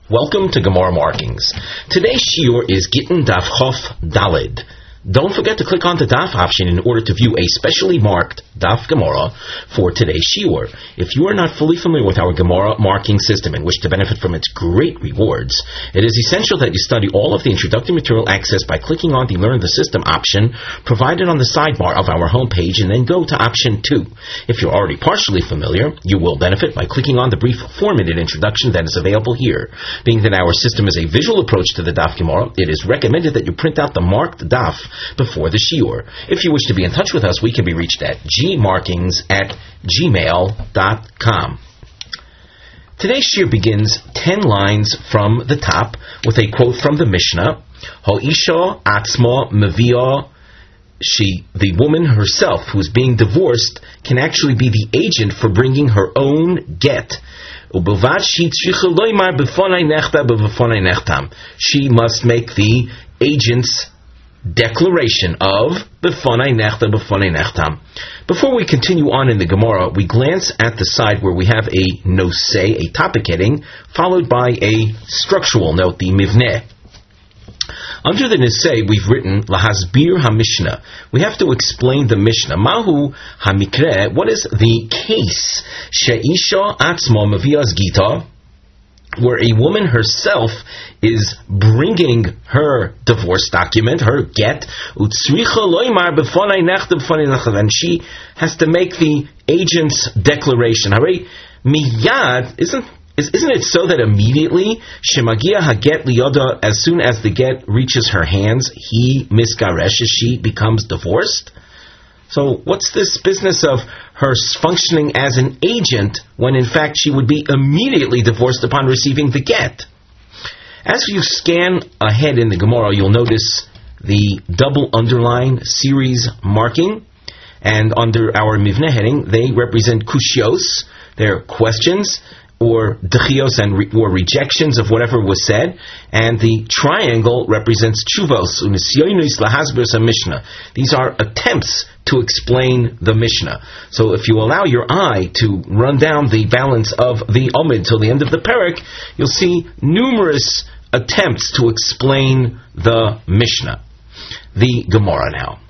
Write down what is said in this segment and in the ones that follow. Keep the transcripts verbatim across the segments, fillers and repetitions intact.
Welcome to Gemara Markings. Today's shiur is Gittin Daf Chof Dalid. Don't forget to click on the Daf option in order to view a specially marked Daf Gemara for today's shiur. If you are not fully familiar with our Gemara marking system and wish to benefit from its great rewards, it is essential that you study all of the introductory material accessed by clicking on the Learn the System option provided on the sidebar of our homepage and then go to option two. If you're already partially familiar, you will benefit by clicking on the brief four-minute introduction that is available here. Being that our system is a visual approach to the Daf Gemara, it is recommended that you print out the marked Daf before the shiur. If you wish to be in touch with us, we can be reached at gmarkings at gmail dot com. Today's shiur begins ten lines from the top with a quote from the Mishnah. Ha'isha atzma mevia. She, the woman herself who is being divorced, can actually be the agent for bringing her own get. She must make the agent's declaration of B'fonai Nechta B'fonai Nechtam. Before we continue on in the Gemara, we glance at the side where we have a nosei, a topic heading, followed by a structural note, the mivneh. Under the nosei, we've written Lahasbir HaMishnah. We have to explain the Mishnah. Mahu HaMikre, what is the case? She'isha atzma mavias gita, where a woman herself is bringing her divorce document, her get, and she has to make the agent's declaration. Miyad, isn't isn't it so that immediately shemagia haget liyoda, as soon as the get reaches her hands, he misgaresh, she becomes divorced? So what's this business of her functioning as an agent when in fact she would be immediately divorced upon receiving the get? As you scan ahead in the Gemara, you'll notice the double underline series marking, and under our Mivneh heading, they represent kushios, they're questions, or dechios and re- or rejections of whatever was said, and the triangle represents chuvos, unisyonis lahasbers a Mishnah. These are attempts to explain the Mishnah. So if you allow your eye to run down the balance of the Omid till the end of the Perek, you'll see numerous attempts to explain the Mishnah. The Gemara now.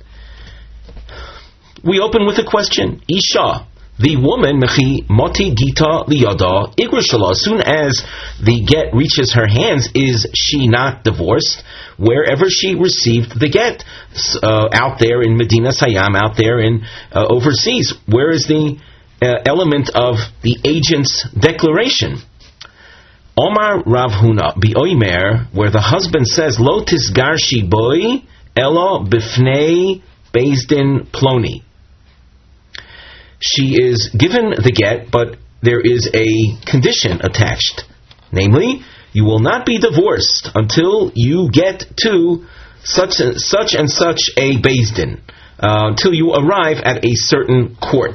We open with a question. Isha, the woman, mechi moti gita liyada igrishala, as soon as the get reaches her hands, is she not divorced? Wherever she received the get, uh, out there in Medina Sayyam, out there in uh, overseas, where is the uh, element of the agent's declaration? Omar Rav Huna bi'oimer, where the husband says, Lo tisgarshi boy elo bifnei bezdin ploni. She is given the get, but there is a condition attached. Namely, you will not be divorced until you get to such and such, and such a Beis Din, uh, until you arrive at a certain court.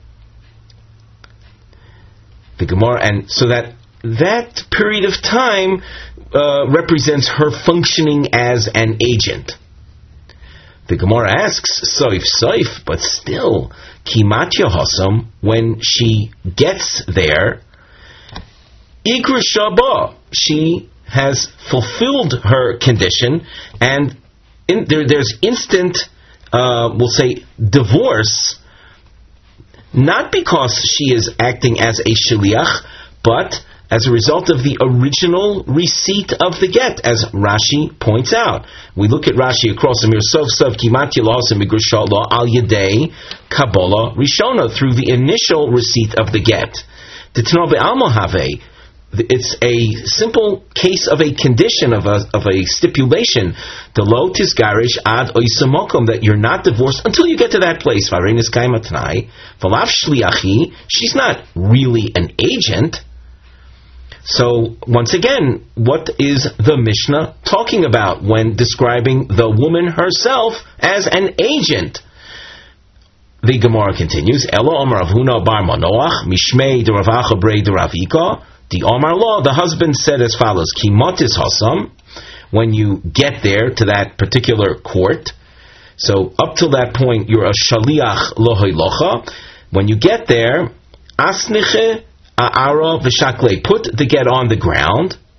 The Gemara, and so that that period of time uh, represents her functioning as an agent. The Gemara asks, Soif, Soif, but still, Kimat Yahasam, when she gets there, Igr Shabbat, she has fulfilled her condition, and in, there, there's instant, uh, we'll say, divorce, not because she is acting as a shaliach, but as a result of the original receipt of the get, as Rashi points out. We look at Rashi across the Mir Sov Sov Kimat Yilas and Migrishallah Al Yadei Kabbalah Rishona, through the initial receipt of the get. T'tno be'alma have, it's a simple case of a condition, of a of a stipulation. The lo tisgarish ad oisamokum, that you're not divorced until you get to that place. Varenis kaimatnai valav shliachi. She's not really an agent. So, once again, what is the Mishnah talking about when describing the woman herself as an agent? The Gemara continues, Elo Omar Avhuna bar Manoach, Mishmei de Ravacha brei de Ravika, the Omar Law, the husband said as follows, Ki motis hasam, when you get there to that particular court, so up till that point, you're a shaliach lohoi locha. When you get there, asniche A'ara v'shakle, put the get on the ground,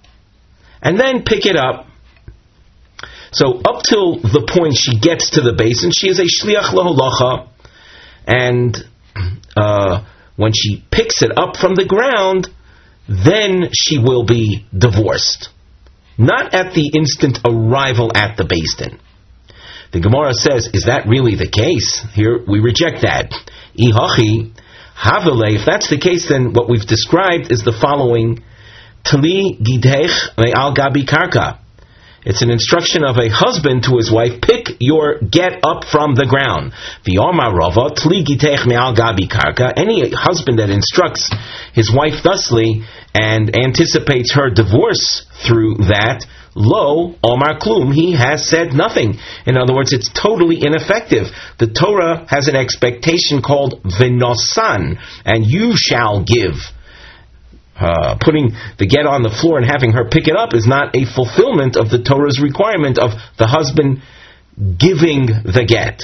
and then pick it up. So up till the point she gets to the basin, she is a shliach laholacha, and uh, when she picks it up from the ground, then she will be divorced. Not at the instant arrival at the Beis Din. The Gemara says, is that really the case? Here we reject that. Ihachi havele. If that's the case, then what we've described is the following: Tali gidech me'al gabi karka. It's an instruction of a husband to his wife: pick your get up from the ground. V'yomar Rava tli gitech me'al gabi karka. Any husband that instructs his wife thusly and anticipates her divorce through that, lo omar klum, he has said nothing. In other words, it's totally ineffective. The Torah has an expectation called v'nosan, and you shall give. Uh, putting the get on the floor and having her pick it up is not a fulfillment of the Torah's requirement of the husband giving the get.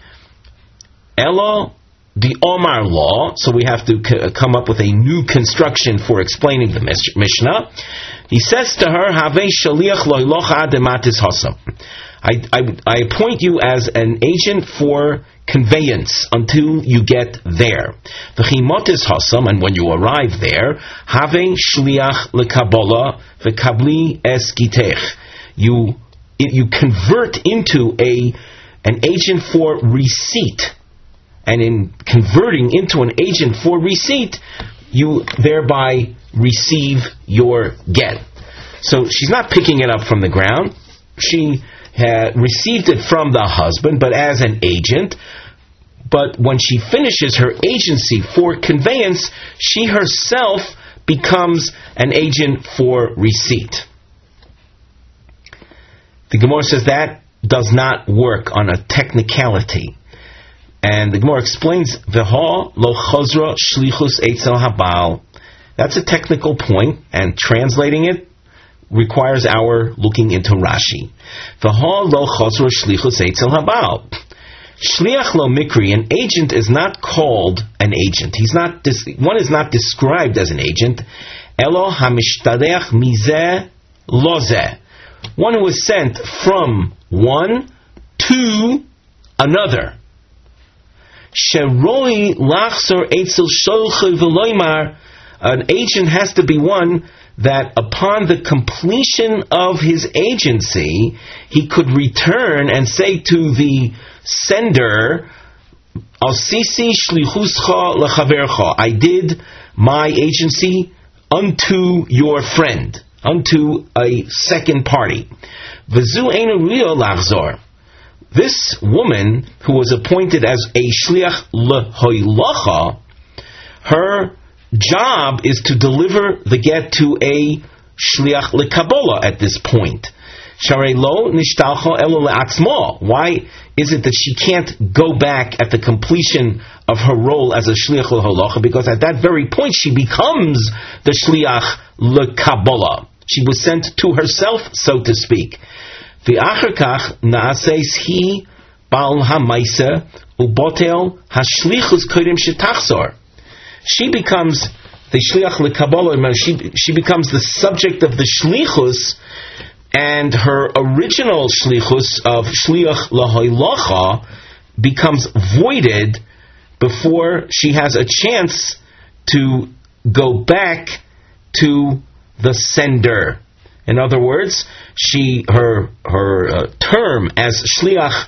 Elo the Omar law, so we have to c- come up with a new construction for explaining the Mish- Mishnah. He says to her, Have shaliach loilocha dematis hasam. I, I, I appoint you as an agent for conveyance until you get there. V'chimotis hasam, and when you arrive there, have shliach lekabola v'kabli es gitech. You you convert into a an agent for receipt, and in converting into an agent for receipt, you thereby receive your get. So she's not picking it up from the ground. She had received it from the husband, but as an agent. But when she finishes her agency for conveyance, she herself becomes an agent for receipt. The Gemara says that does not work on a technicality. And the Gemara explains, V'ha lo chozra shlichus eitzel habal. That's a technical point, and translating it requires our looking into Rashi. V'ha lo chozra shlichus eitzel habal. Shliach lo mikri, an agent is not called an agent. He's not. One is not described as an agent. Elo hamishtadeach mizeh lozeh. One who is sent from one to another. Sheroi lachzor eitzel sholchei v'loymar. An agent has to be one that upon the completion of his agency, he could return and say to the sender, Asisi shlichuscha lechavercha. I did my agency unto your friend, unto a second party. V'zu einu rio lachzor. This woman who was appointed as a shliach lehoilacha, her job is to deliver the get to a shliach lekabola at this point. Sharei lo nishtalcha elo le'atzmo. Why is it that she can't go back at the completion of her role as a shliach leholacha? Because at that very point she becomes the shliach lekabola. She was sent to herself, so to speak. V'achar kach na'aseis hi bal ha'maisa ubotel hashlichus kodim shetachzor. She becomes the shliach lekabola. She she becomes the subject of the shlichus, and her original shlichus of shliach lahoilacha becomes voided before she has a chance to go back to the sender. In other words, she her her uh, term as shliach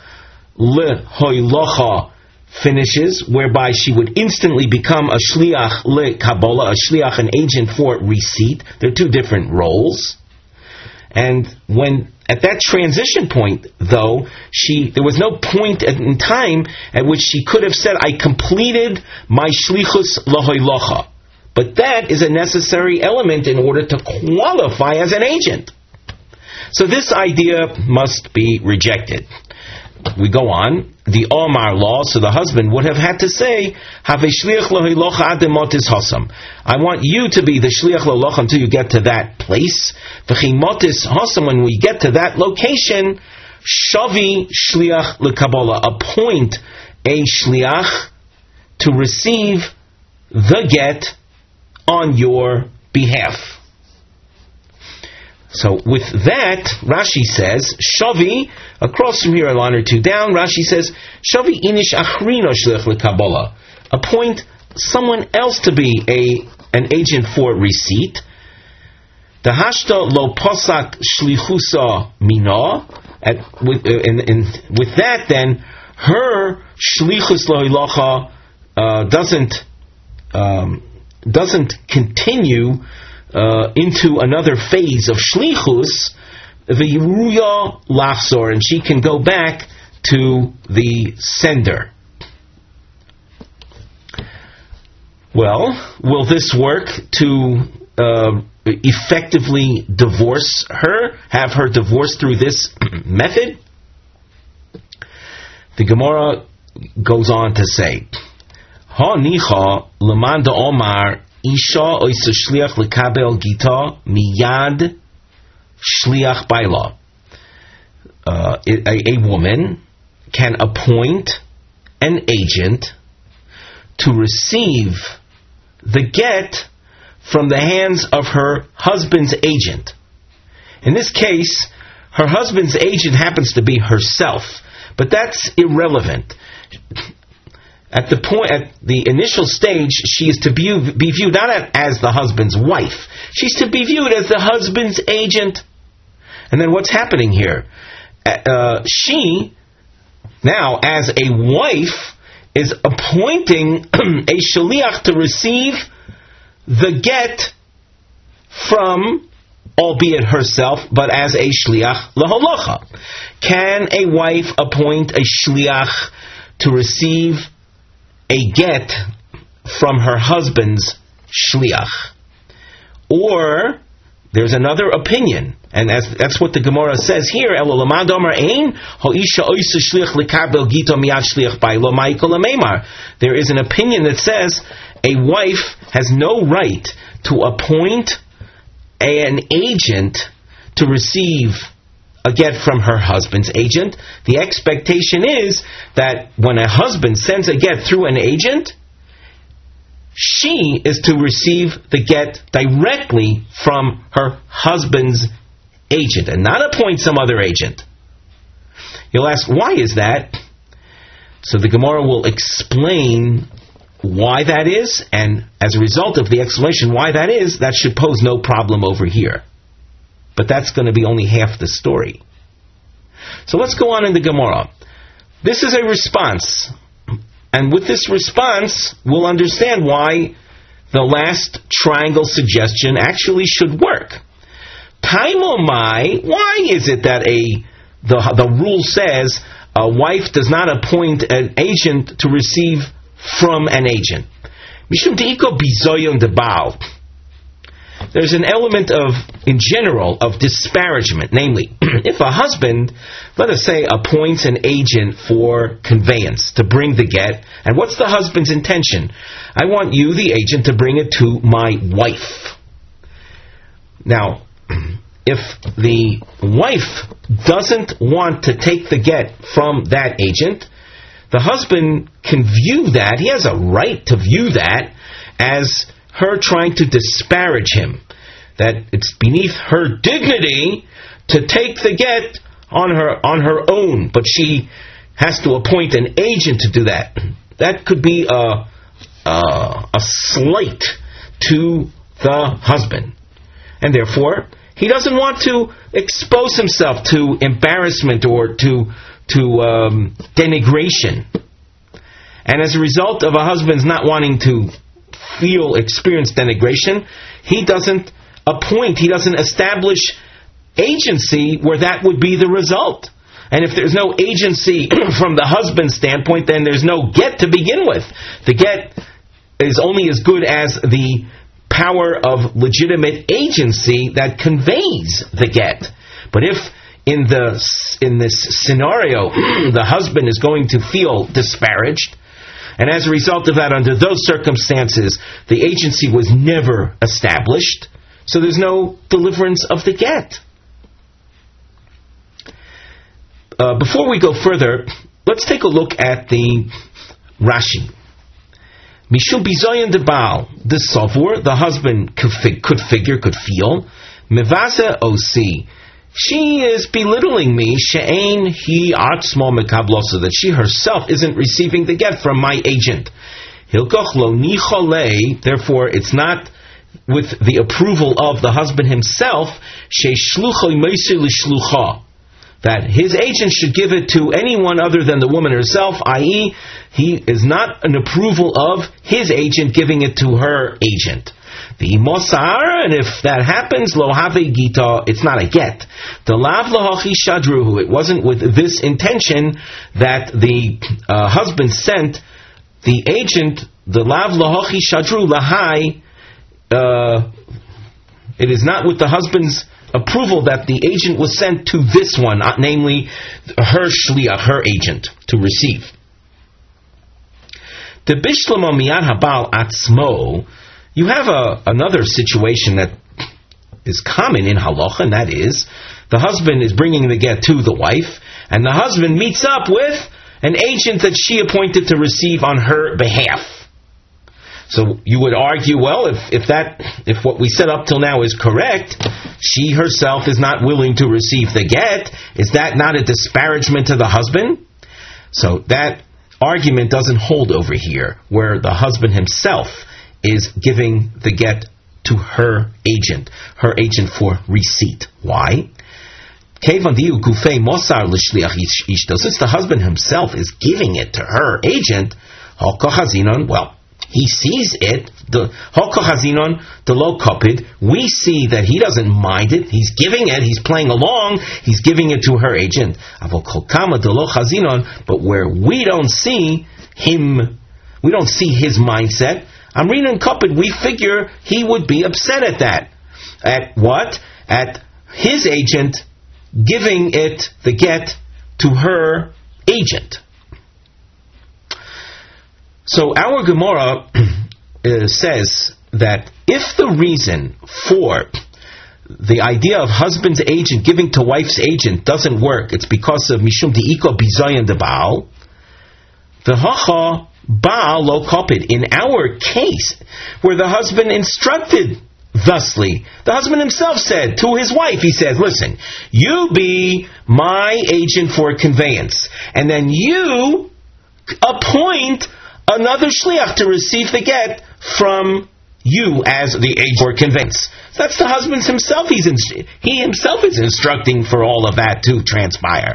lahoilacha finishes, whereby she would instantly become a shliach lekabola, a shliach, an agent for receipt. They're two different roles. And when at that transition point, though, she there was no point in time at which she could have said, I completed my shlichus lahoilacha. But that is a necessary element in order to qualify as an agent. So this idea must be rejected. We go on. The Omar law, so the husband would have had to say, Have shliach lahoilacha ademotis hasam. I want you to be the shliach lahoilacha until you get to that place. V'chimotis hasam, when we get to that location, shavi shliach lekabola. Appoint a shliach to receive the get on your behalf. So with that, Rashi says, Shavi, across from here a line or two down, Rashi says, Shavi inish achrino shlich lekabbalah. Appoint someone else to be a an agent for receipt. The hashta lo posak shlichusa mina. At, with, uh, in, in, with that, then, her shlichus lo hilacha uh, doesn't um, doesn't continue Uh, into another phase of shlichus, the yiruya lachzor, and she can go back to the sender. Well, will this work to uh, effectively divorce her, have her divorced through this method? The Gemara goes on to say, Ha nicha leman da omar Isha oisa shliach lekabel gita miyad shliach baila. Uh, a, a woman can appoint an agent to receive the get from the hands of her husband's agent. In this case, her husband's agent happens to be herself, but that's irrelevant. At the point, at the initial stage, she is to be, be viewed not as the husband's wife. She's to be viewed as the husband's agent. And then what's happening here? Uh, she, now as a wife, is appointing a shaliach to receive the get from, albeit herself, but as a shliach laholacha. Can a wife appoint a shliach to receive a get from her husband's shliach? Or there's another opinion, and as, that's what the Gemara says here. There is an opinion that says a wife has no right to appoint a, an agent to receive a get from her husband's agent. The expectation is that when a husband sends a get through an agent, she is to receive the get directly from her husband's agent and not appoint some other agent. You'll ask, why is that? So the Gemara will explain why that is, and as a result of the explanation why that is, that should pose no problem over here. But that's going to be only half the story. So let's go on in the Gemara. This is a response. And with this response, we'll understand why the last triangle suggestion actually should work. Taimomai, why is it that a the, the rule says a wife does not appoint an agent to receive from an agent? Mishum deiko bizoyon de baal. There's an element of, in general, of disparagement. Namely, if a husband, let us say, appoints an agent for conveyance to bring the get, and what's the husband's intention? I want you, the agent, to bring it to my wife. Now, if the wife doesn't want to take the get from that agent, the husband can view that, he has a right to view that as her trying to disparage him, that it's beneath her dignity to take the get on her on her own, but she has to appoint an agent to do that. That could be a a, a slight to the husband, and therefore he doesn't want to expose himself to embarrassment or to to um, denigration. And as a result of a husband's not wanting to feel, experience denigration, he doesn't appoint, he doesn't establish agency where that would be the result. And if there's no agency from the husband's standpoint, then there's no get to begin with. The get is only as good as the power of legitimate agency that conveys the get. But if in the in this scenario the husband is going to feel disparaged, and as a result of that, under those circumstances, the agency was never established, so there's no deliverance of the get. Uh, before we go further, let's take a look at the Rashi. Mishum bizoyon de baal, the savur, the husband could, fig- could figure, could feel, Mevasa osi. She is belittling me, she'ein hi atzmo mekablosa, that she herself isn't receiving the get from my agent. Hilkoch lo nichole, therefore it's not with the approval of the husband himself, she'shlucha meisir l'shlucha, that his agent should give it to anyone other than the woman herself, that is, he is not an approval of his agent giving it to her agent. The mosar, and if that happens, lo have gita, it's not a get. The lav lahachi shadruhu, it wasn't with this intention that the uh, husband sent the agent, the lav lahachi shadru lahai, uh, it is not with the husband's approval that the agent was sent to this one, namely her shliach, her agent, to receive. The bishlama miyad habal atzmo, you have a, another situation that is common in halacha, and that is, the husband is bringing the get to the wife, and the husband meets up with an agent that she appointed to receive on her behalf. So you would argue, well, if, if that, if what we said up till now is correct, she herself is not willing to receive the get, is that not a disparagement to the husband? So that argument doesn't hold over here, where the husband himself is giving the get to her agent, her agent for receipt. Why? Since the husband himself is giving it to her agent, well, he sees it, the the low kapid, we see that he doesn't mind it, he's giving it, he's playing along, he's giving it to her agent. But where we don't see him, we don't see his mindset, Amrin and kapid, we figure he would be upset at that. At what? At his agent giving it, the get, to her agent. So our Gemara uh, says that if the reason for the idea of husband's agent giving to wife's agent doesn't work, it's because of mishum di'iko bizayin de baal, the hacha baal lo kopid. In our case, where the husband instructed thusly, the husband himself said to his wife, he said, listen, you be my agent for conveyance, and then you appoint another shliach to receive the get from you as the agent for conveyance. So that's the husband himself. He's inst- he himself is instructing for all of that to transpire.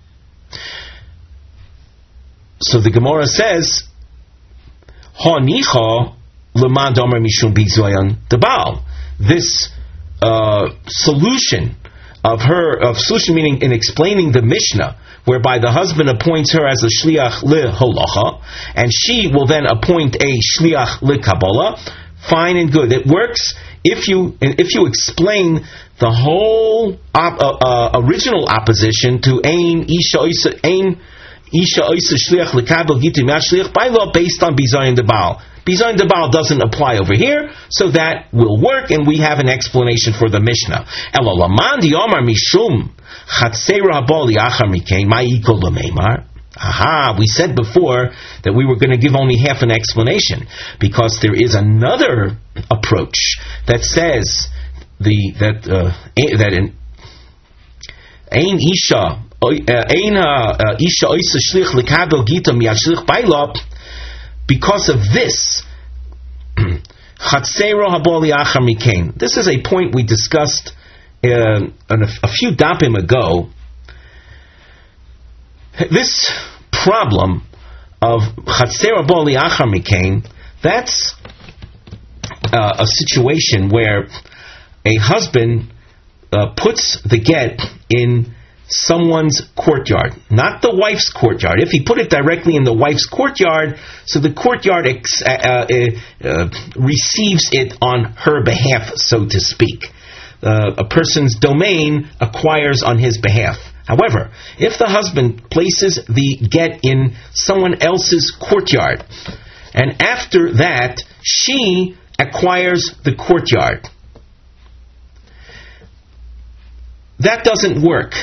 So the Gemara says, Hanicha leman damer mishum bizoyan debal. This uh, solution of her, of solution meaning in explaining the Mishnah, whereby the husband appoints her as a shliach le-holacha, and she will then appoint a shliach le-kabbalah, fine and good. It works if you if you explain the whole op, uh, uh, original opposition to ein isha isa ein isha isa shliach le-kabbalah gitim yad shliach by law based on bizayin debal. Bizayin debal doesn't apply over here, so that will work, and we have an explanation for the Mishnah. Elolaman di omar mishum chatzera habali achar mikein ma'ikol l'meimar. Aha, we said before that we were going to give only half an explanation, because there is another approach that says the that uh, that in ein isha ein isha isa shlich lekabel gita miyad shlich baila. Because of this, chatzero haboli achar mikein. This is a point we discussed uh, a, a few dapim ago. This problem of chatzero haboli achar mikein, that's uh, a situation where a husband uh, puts the get in someone's courtyard, not the wife's courtyard. If he put it directly in the wife's courtyard, so the courtyard ex- uh, uh, uh, receives it on her behalf, so to speak. Uh, a person's domain acquires on his behalf. However, if the husband places the get in someone else's courtyard, and after that she acquires the courtyard, that doesn't work.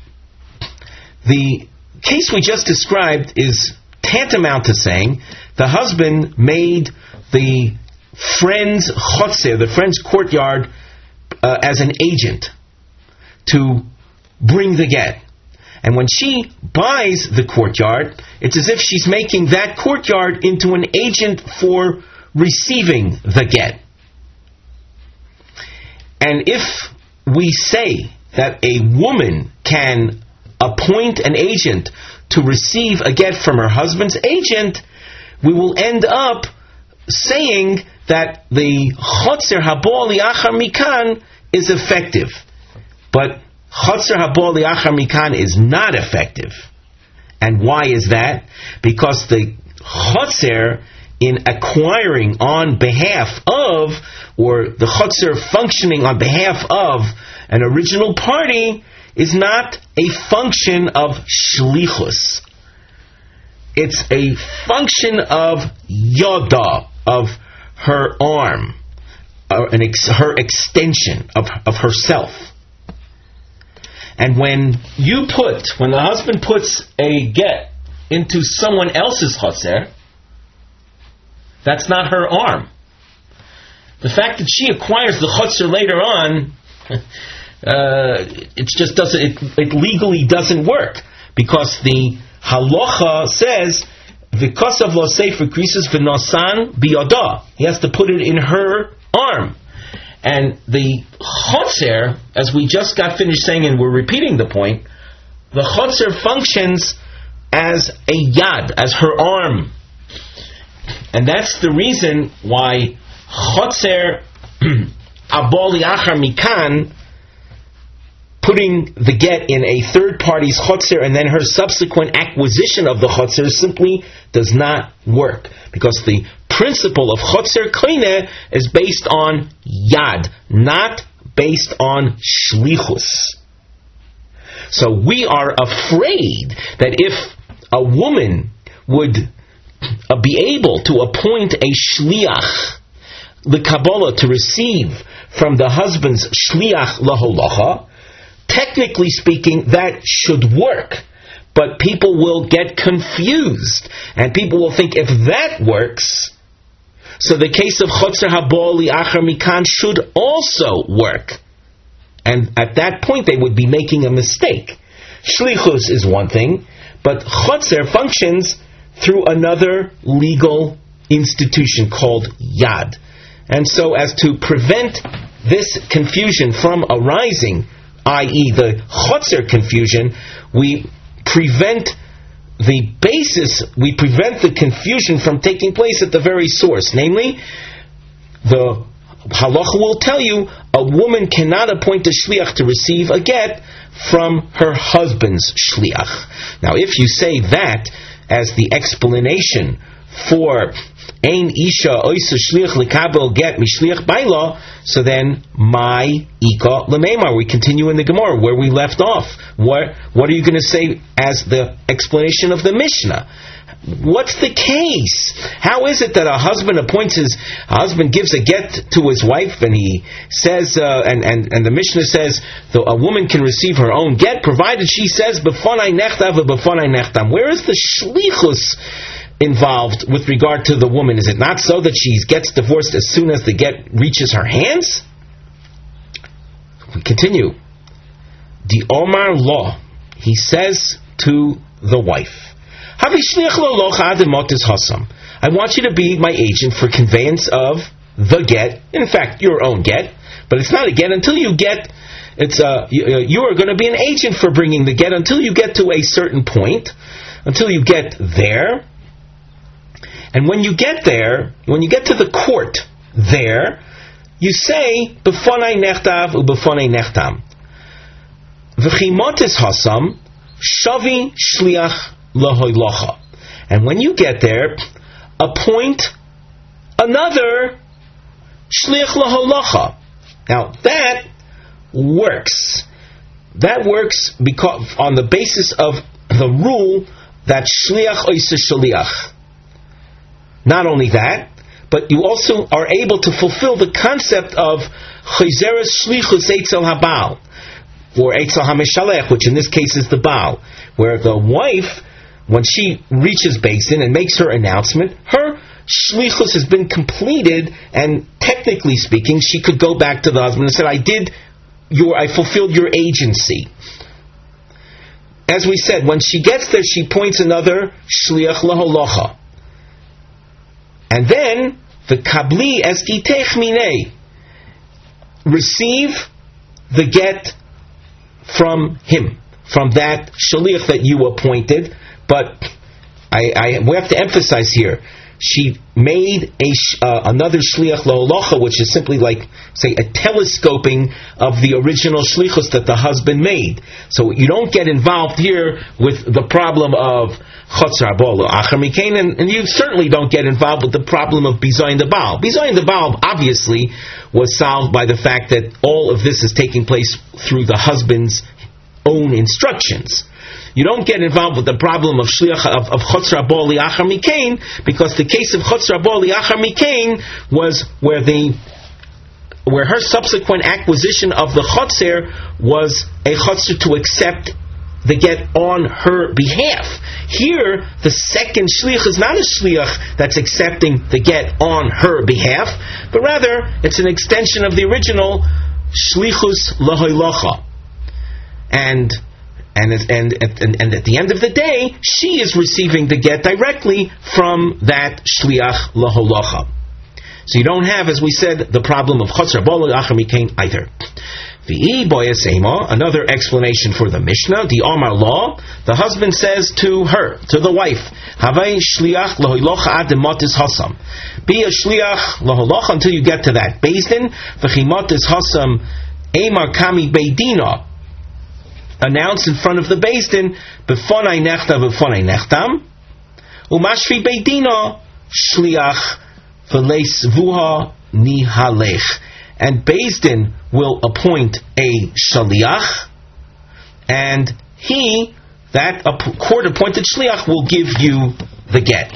The case we just described is tantamount to saying the husband made the friend's chotzer, the friend's courtyard, uh, as an agent to bring the get. And when she buys the courtyard, it's as if she's making that courtyard into an agent for receiving the get. And if we say that a woman can appoint an agent to receive a get from her husband's agent, we will end up saying that the Chotzer Habo Liachar Mikan is effective. But Chotzer Habo Liachar Mikan is not effective. And why is that? Because the Chotzer, in acquiring on behalf of, or the Chotzer functioning on behalf of an original party, is not a function of shlichus. It's a function of yada, of her arm, uh, an ex- her extension of, of herself. And when you put, when the husband puts a get into someone else's chotzer, that's not her arm. The fact that she acquires the chotzer later on, uh, it just doesn't, it, it legally doesn't work, because the halacha says, v'kosav lo sefer krisus v'nosan biyada. He has to put it in her arm. And the chotzer, as we just got finished saying, and we're repeating the point, the chotzer functions as a yad, as her arm. And that's the reason why chotzer Habo Liachar Mikan, putting the get in a third party's chotzer and then her subsequent acquisition of the chotzer simply does not work. Because the principle of chotzer koine is based on yad, not based on shlichus. So we are afraid that if a woman would uh, be able to appoint a shliach, the Kabbalah, to receive from the husband's shliach laholacha, technically speaking, that should work. But people will get confused, and people will think, if that works, so the case of Chotzer Habo Liachar Mikan should also work. And at that point, they would be making a mistake. Shlichus is one thing, but Chotzer functions through another legal institution called Yad. And so as to prevent this confusion from arising, that is the Chotzer confusion, we prevent the basis, we prevent the confusion from taking place at the very source. Namely, the halacha will tell you a woman cannot appoint a shliach to receive a get from her husband's shliach. Now, if you say that as the explanation for Ein Isha Oisa Shliach Lekabel Get Mishliach Baila, so then my Ika Lememar. We continue in the Gemara where we left off. What what are you going to say as the explanation of the Mishnah? What's the case? How is it that a husband appoints his a husband gives a get to his wife, and he says, uh, and, and and the Mishnah says the, a woman can receive her own get provided she says B'fonai nechtav B'fonai nechtam. Where is the shlichus involved with regard to the woman? Is it not so that she gets divorced as soon as the get reaches her hands? We continue. The Omar law, he says to the wife, I want you to be my agent for conveyance of the get. In fact, your own get, but it's not a get until you get. It's uh, you, you are going to be an agent for bringing the get until you get to a certain point, until you get there. And when you get there, when you get to the court there, you say, B'fonai nechtav u'b'fonai nechtam. V'chimotis hasam, shavi shliach lahoylacha. And when you get there, appoint another shliach lahoylacha. Now that works. That works because on the basis of the rule that shliach oisa shliach. Not only that, but you also are able to fulfill the concept of chayzeres shlichus eitzel habal, or eitzel hameshalech, which in this case is the baal, where the wife, when she reaches Beis Din and makes her announcement, her shlichus has been completed, and technically speaking, she could go back to the husband and say, I did your, I fulfilled your agency. As we said, when she gets there, she points another shliach laholacha. And then, the kabli eskitech minei, receive the get from him, from that shaliach that you appointed. But I, I we have to emphasize here, she made a uh, another shliach laholacha, which is simply like, say, a telescoping of the original shlichus that the husband made. So you don't get involved here with the problem of chotzar bol achar mikain, and, and you certainly don't get involved with the problem of bizayin the baal. Bizayin the baal obviously was solved by the fact that all of this is taking place through the husband's own instructions. You don't get involved with the problem of shliach of, of chotzar bol achar mikain, because the case of chotzar bol achar mikain was where the where her subsequent acquisition of the chotzer was a chotzer to accept the get on her behalf. Here, the second shliach is not a shliach that's accepting the get on her behalf, but rather it's an extension of the original shlichus lahoilacha. And And, and, and, and at the end of the day, she is receiving the get directly from that shliach laholacha. So you don't have, as we said, the problem of chotzar bol achar mikain either. V'i boyas ema, another explanation for the Mishnah, the Omar law, the husband says to her, to the wife, Havai shliach laholacha ad demotis hasam. Be a shliach laholacha until you get to that Beis Din, v'chimotis hasam emar kami beidina. Announce in front of the Beis Din, Befonai nechta befonai nechtam, umashvi beidina shliach v'leis vuha nihalech. And Beis Din will appoint a shaliach, and he, that court-appointed shliach, will give you the get.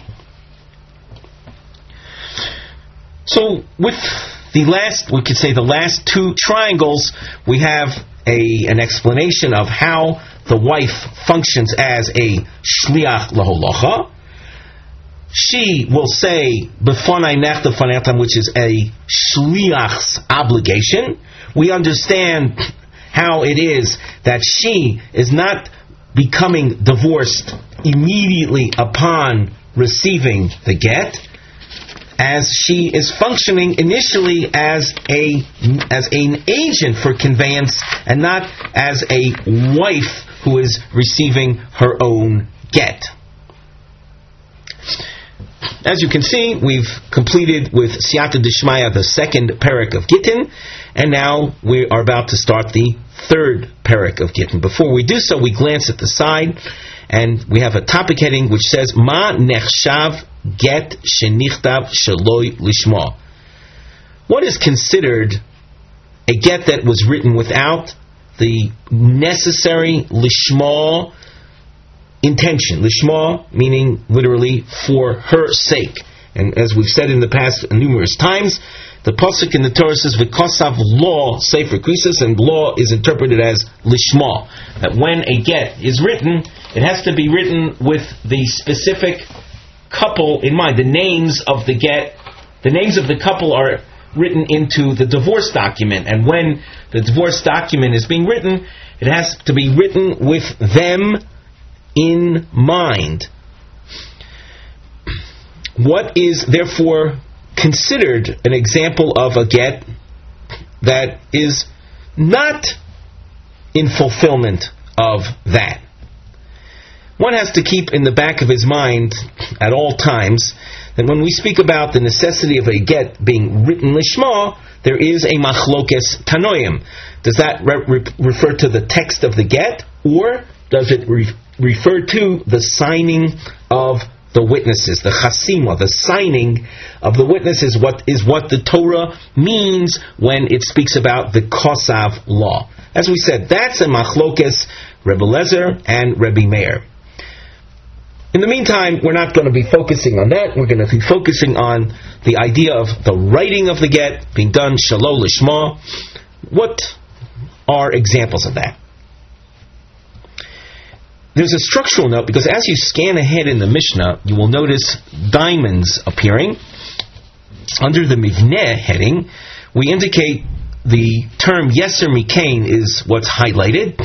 So, with the last, we could say the last two triangles, we have A, an explanation of how the wife functions as a shliach laholacha. She will say befonai nechta fanechtam, which is a shliach's obligation. We understand how it is that she is not becoming divorced immediately upon receiving the get, as she is functioning initially as a as an agent for conveyance and not as a wife who is receiving her own get. As you can see, we've completed with Siyata Dishmaya the second parak of Gittin, and now we are about to start the third parak of Gittin. Before we do so, we glance at the side, and we have a topic heading which says, Ma nechshav get shenichtav shaloi lishma. What is considered a get that was written without the necessary lishma intention? Lishma meaning literally for her sake. And as we've said in the past numerous times, the pasuk in the Torah says v'kosav law sefer krisis, and law is interpreted as lishma. That when a get is written, it has to be written with the specific couple in mind. The names of the get, the names of the couple are written into the divorce document, and when the divorce document is being written, it has to be written with them in mind. What is therefore considered an example of a get that is not in fulfillment of that? One has to keep in the back of his mind at all times that when we speak about the necessity of a get being written lishma, there is a machlokes tanoim. Does that re- re- refer to the text of the get, or does it re- refer to the signing of the witnesses, the chasima, the signing of the witnesses? What is what the Torah means when it speaks about the kosav law? As we said, that's a machlokes Rebbe Lezer and Rebbe Meir. In the meantime, we're not going to be focusing on that. We're going to be focusing on the idea of the writing of the get being done shalom lishma. What are examples of that? there's a structural note, because as you scan ahead in the Mishnah, you will notice diamonds appearing. Under the Mivneh heading, we indicate the term Yeser Mikain is what's highlighted.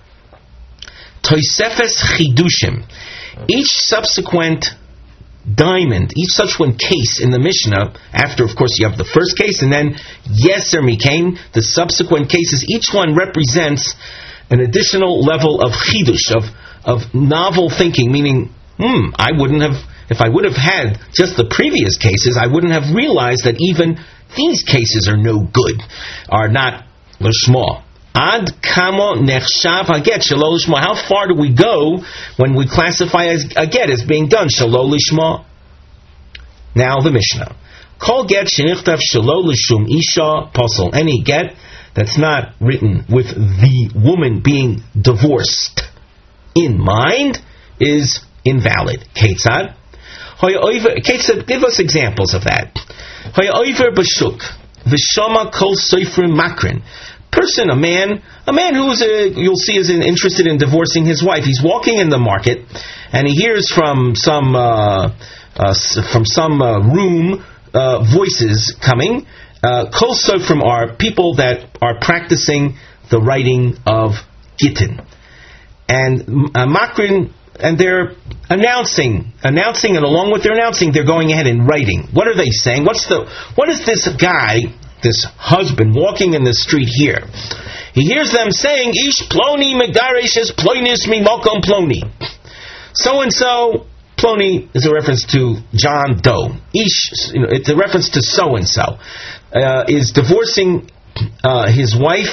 Toisefes Chidushim. Each subsequent diamond, each subsequent case in the Mishnah, after, of course, you have the first case, and then Yeser Mikain, the subsequent cases, each one represents an additional level of chidush, of, of novel thinking, meaning, hmm, I wouldn't have, if I would have had just the previous cases, I wouldn't have realized that even these cases are no good, are not l'shma. Ad kamo nechshav haget shelo l'shma. How far do we go when we classify as a get as being done shelo l'shma? Now the Mishnah. Kol get shenichtav shelo l'shum isha posel. Any get that's not written with the woman being divorced in mind is invalid. Ketzad? Ketzad, give us examples of that. Hoyover b'shuk v'shama kol soifrim makrin. Person, a man, a man who is a, you'll see is interested in divorcing his wife. He's walking in the market, and he hears from some uh, uh, from some uh, room uh, voices coming. Kol Sofrim are people that are practicing the writing of Gittin, and uh, Makrin, and they're announcing, announcing, and along with their announcing, they're going ahead and writing. What are they saying? What's the? What is this guy? This husband walking in the street here, he hears them saying, Ish Ploni Megaresh is Plonis mi Mokom Ploni. So and so, Ploni is a reference to John Doe. Ish, you know, it's a reference to so and so, is divorcing uh, his wife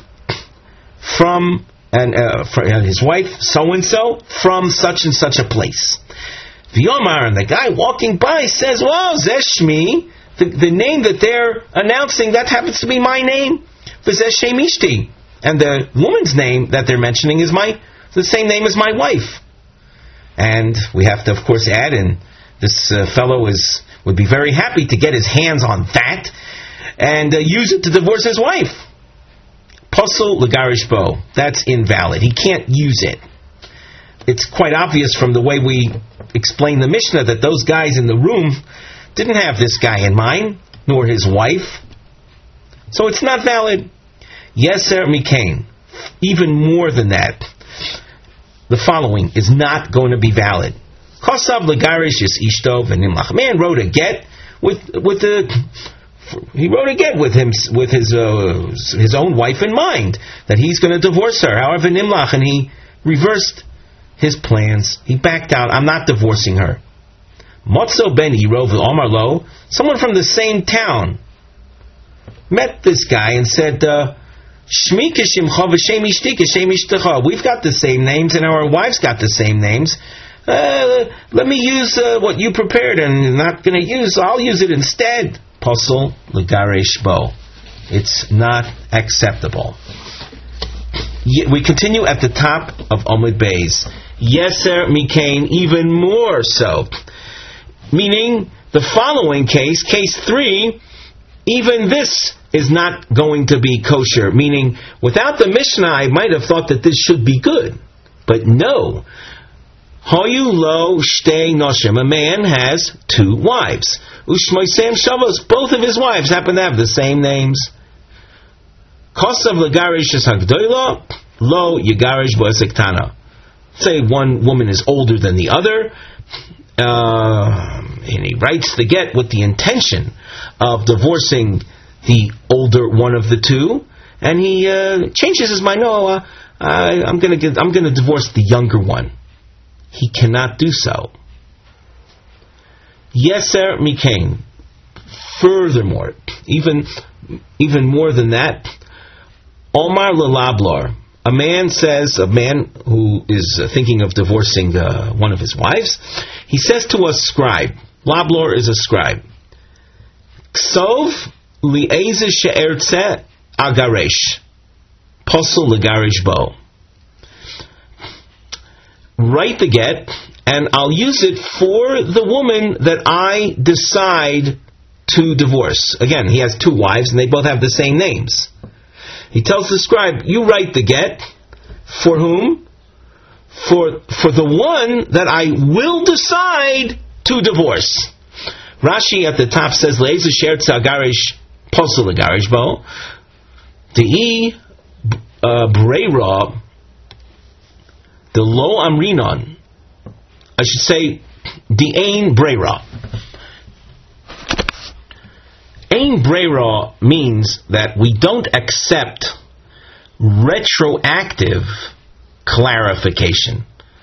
from and uh, for, uh, his wife so and so from such and such a place. V'yomar, and the guy walking by says, "Well, Zeshmi." The, the name that they're announcing, that happens to be my name. V'zeh Shem Ishti. And the woman's name that they're mentioning is my the same name as my wife. And we have to, of course, add in, this uh, fellow is would be very happy to get his hands on that and uh, use it to divorce his wife. Posel Legarish Bo. That's invalid. He can't use it. It's quite obvious from the way we explain the Mishnah that those guys in the room didn't have this guy in mind, nor his wife. So it's not valid. Yeser Mikain. Even more than that, the following is not going to be valid. Kosav Legarish is Ishto v'nimlach. Man wrote a get with with the he wrote a get with him with his uh, his own wife in mind that he's going to divorce her. However, nimlach, and he reversed his plans. He backed out. I'm not divorcing her. Motzo ben Yiro v'Omar Lo, someone from the same town, met this guy and said, Shmi kishimcha v'shem ishti kishem ishtecha. We've got the same names and our wives got the same names. Uh, let me use uh, what you prepared and not going to use. I'll use it instead. Posel Legaresh Bo. It's not acceptable. We continue at the top of Omid Beis. Yeser Mikain, even more so. Meaning, the following case, case three, even this is not going to be kosher. Meaning, without the Mishnah, I might have thought that this should be good. But no. Hoyu lo shtei noshim. A man has two wives. Ushmoisem shavos. Both of his wives happen to have the same names. Kosav legarish es hagdoila, lo yegarish bo esektana. Say one woman is older than the other. Uh, and he writes the get with the intention of divorcing the older one of the two, and he uh, changes his mind. No, uh, I, I'm going to I'm going to divorce the younger one. He cannot do so. Yeser Mikain. Furthermore, even even more than that, Omar Lelablar. A man says, a man who is uh, thinking of divorcing uh, one of his wives, he says to a scribe, Lablor is a scribe, Ksov li'ezeh she'ertze agaresh, posel legarish bo. Write the get, and I'll use it for the woman that I decide to divorce. Again, he has two wives, and they both have the same names. He tells the scribe, you write the get. For whom? for for the one that I will decide to divorce. Rashi at the top says, Le'ezu shertz agarish posel agarish bo, de'i breira, the lo amrinon. I should say, the ein breira. Ein breira means that we don't accept retroactive clarification.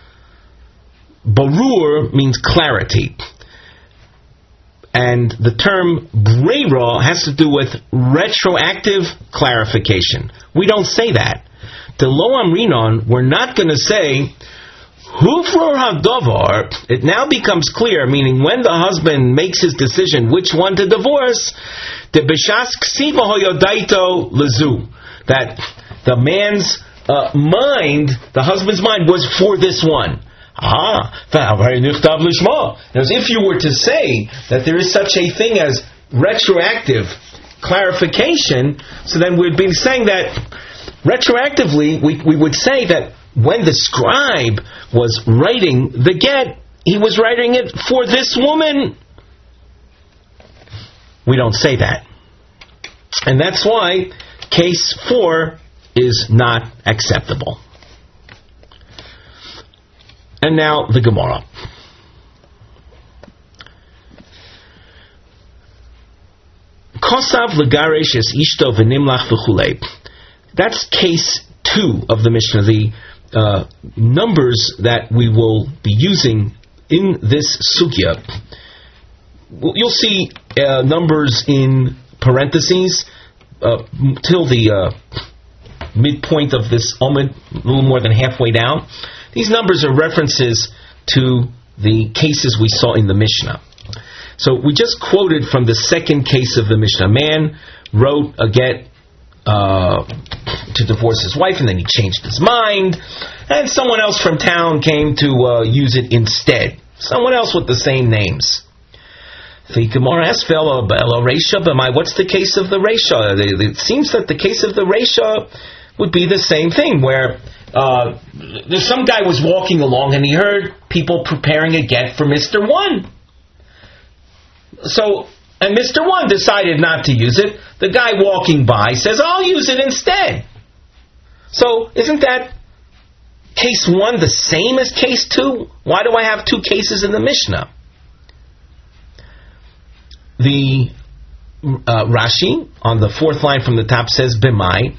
Barur means clarity. And the term breira has to do with retroactive clarification. We don't say that. The lo amrinon, we're not going to say, Hufror hadavar, it now becomes clear, meaning when the husband makes his decision which one to divorce, the b'shas ksiva hoyodaito lezu, that the man's uh, mind, the husband's mind, was for this one. Ah, as if you were to say that there is such a thing as retroactive clarification, so then we'd be saying that retroactively we, we would say that when the scribe was writing the get, he was writing it for this woman. We don't say that. And that's why case four is not acceptable. And now the Gemara. Kosav legaresh es ishto v'nimlach v'chulei. That's case two of the Mishnah. The uh, numbers that we will be using in this sugya. You'll see uh, numbers in parentheses uh, till the uh, midpoint of this Omid, a little more than halfway down. These numbers are references to the cases we saw in the Mishnah. So we just quoted from the second case of the Mishnah. A man wrote a get uh, to divorce his wife, and then he changed his mind, and someone else from town came to uh, use it instead. Someone else with the same names. The Gemara asks, what's the case of the Reisha? It seems that the case of the Reisha would be the same thing, where uh, there's some guy was walking along and he heard people preparing a get for Mister One. So, and Mister One decided not to use it. The guy walking by says, I'll use it instead. So, isn't that case one the same as case two? Why do I have two cases in the Mishnah? The uh, Rashi, on the fourth line from the top, says, B'mai,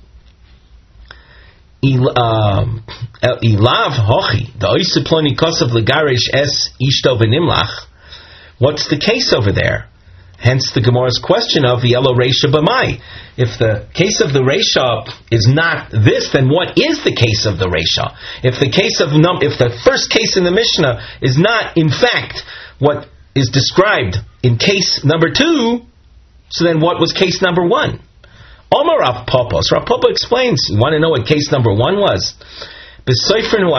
Ilav hochi, the oisiploni kosav legaresh es ishto v'nimlach. What's the case over there? Hence the Gemara's question of the Elo Reisha B'mai. If the case of the Reisha is not this, then what is the case of the Reisha? If the case of num- if the first case in the Mishnah is not, in fact, what is described in case number two, so then what was case number one? Omar Rav Papa. So Rav Papa explains, you want to know what case number one was? It's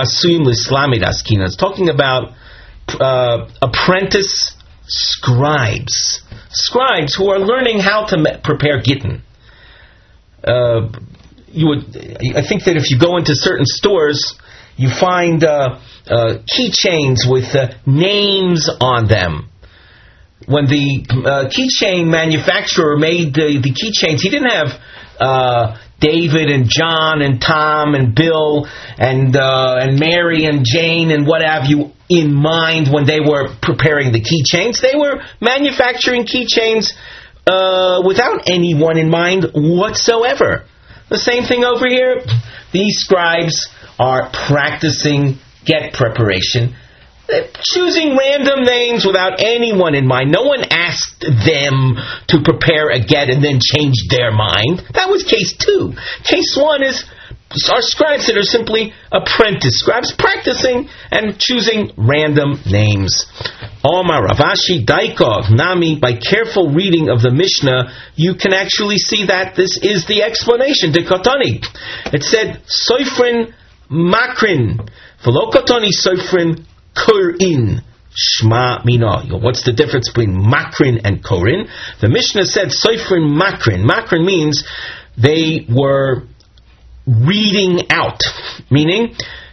talking about uh, apprentice scribes. Scribes who are learning how to me- prepare gittin. Uh, you would, I think that if you go into certain stores, you find uh, uh, keychains with uh, names on them. When the uh, keychain manufacturer made the, the keychains, he didn't have uh, David and John and Tom and Bill and uh, and Mary and Jane and what have you in mind when they were preparing the keychains. They were manufacturing keychains uh, without anyone in mind whatsoever. The same thing over here. These scribes are practicing get preparation, choosing random names without anyone in mind. No one asked them to prepare a get and then changed their mind. That was case two. Case one is our scribes that are simply apprentice scribes practicing and choosing random names. Omar Ravashi Daikov Nami, by careful reading of the Mishnah, you can actually see that this is the explanation to Kotani. It said, Soifrin Makrin, Velo Kotani Soifrin Korin. Shma Mina. What's the difference between Makrin and Korin? The Mishnah said Soifrin Makrin. Makrin means they were reading out, meaning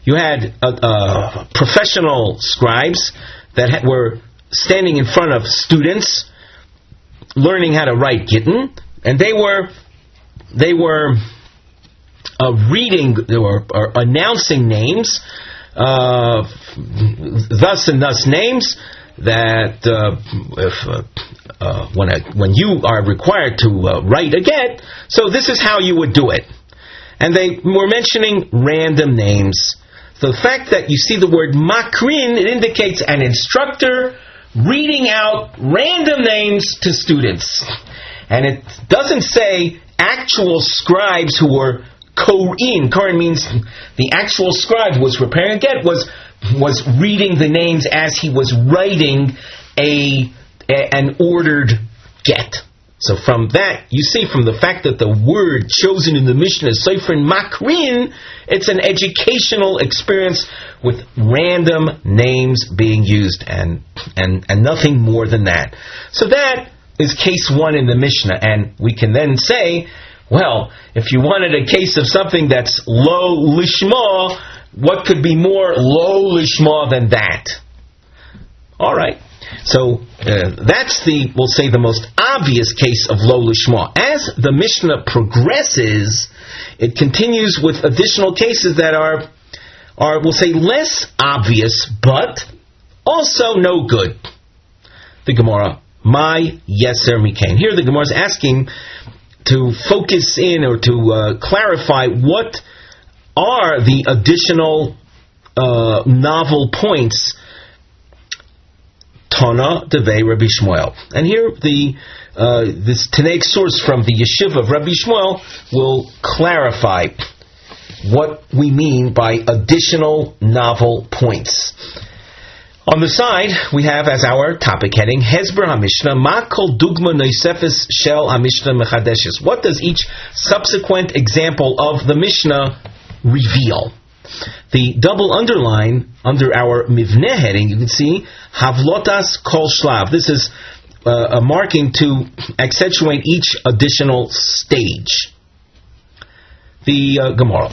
You had uh, uh, professional scribes that ha- were standing in front of students, learning how to write Gittin, and they were they were uh, reading, they were uh, announcing names, uh, thus and thus names. That uh, if uh, uh, when a, when you are required to uh, write a get, so this is how you would do it. And they were mentioning random names. So the fact that you see the word makrin, it indicates an instructor reading out random names to students. And it doesn't say actual scribes who were korin. Korin means the actual scribe was preparing a get, was was reading the names as he was writing a, a an ordered get. So from that, you see from the fact that the word chosen in the Mishnah is Seifrin Makrin, it's an educational experience with random names being used and, and, and nothing more than that. So that is case one in the Mishnah, and we can then say, well, if you wanted a case of something that's low lishma, what could be more low lishma than that? All right. So uh, that's the, we'll say, the most obvious case of lo lishma. As the Mishnah progresses, it continues with additional cases that are, are we'll say, less obvious, but also no good. The Gemara, my yeser mikain. Here the Gemara is asking to focus in or to uh, clarify what are the additional uh, novel points. Tana Devei Rabbi Shmuel. And here the uh, this Tanaic source from the Yeshiva of Rabbi Shmuel will clarify what we mean by additional novel points. On the side, we have as our topic heading, Hezber HaMishnah, Ma Kol Dugma Noisefes Shel HaMishnah Mechadeshes. What does each subsequent example of the Mishnah reveal? The double underline under our Mivneh heading, you can see Havlotas Kol Shlav. This is uh, a marking to accentuate each additional stage. The uh, Gemara.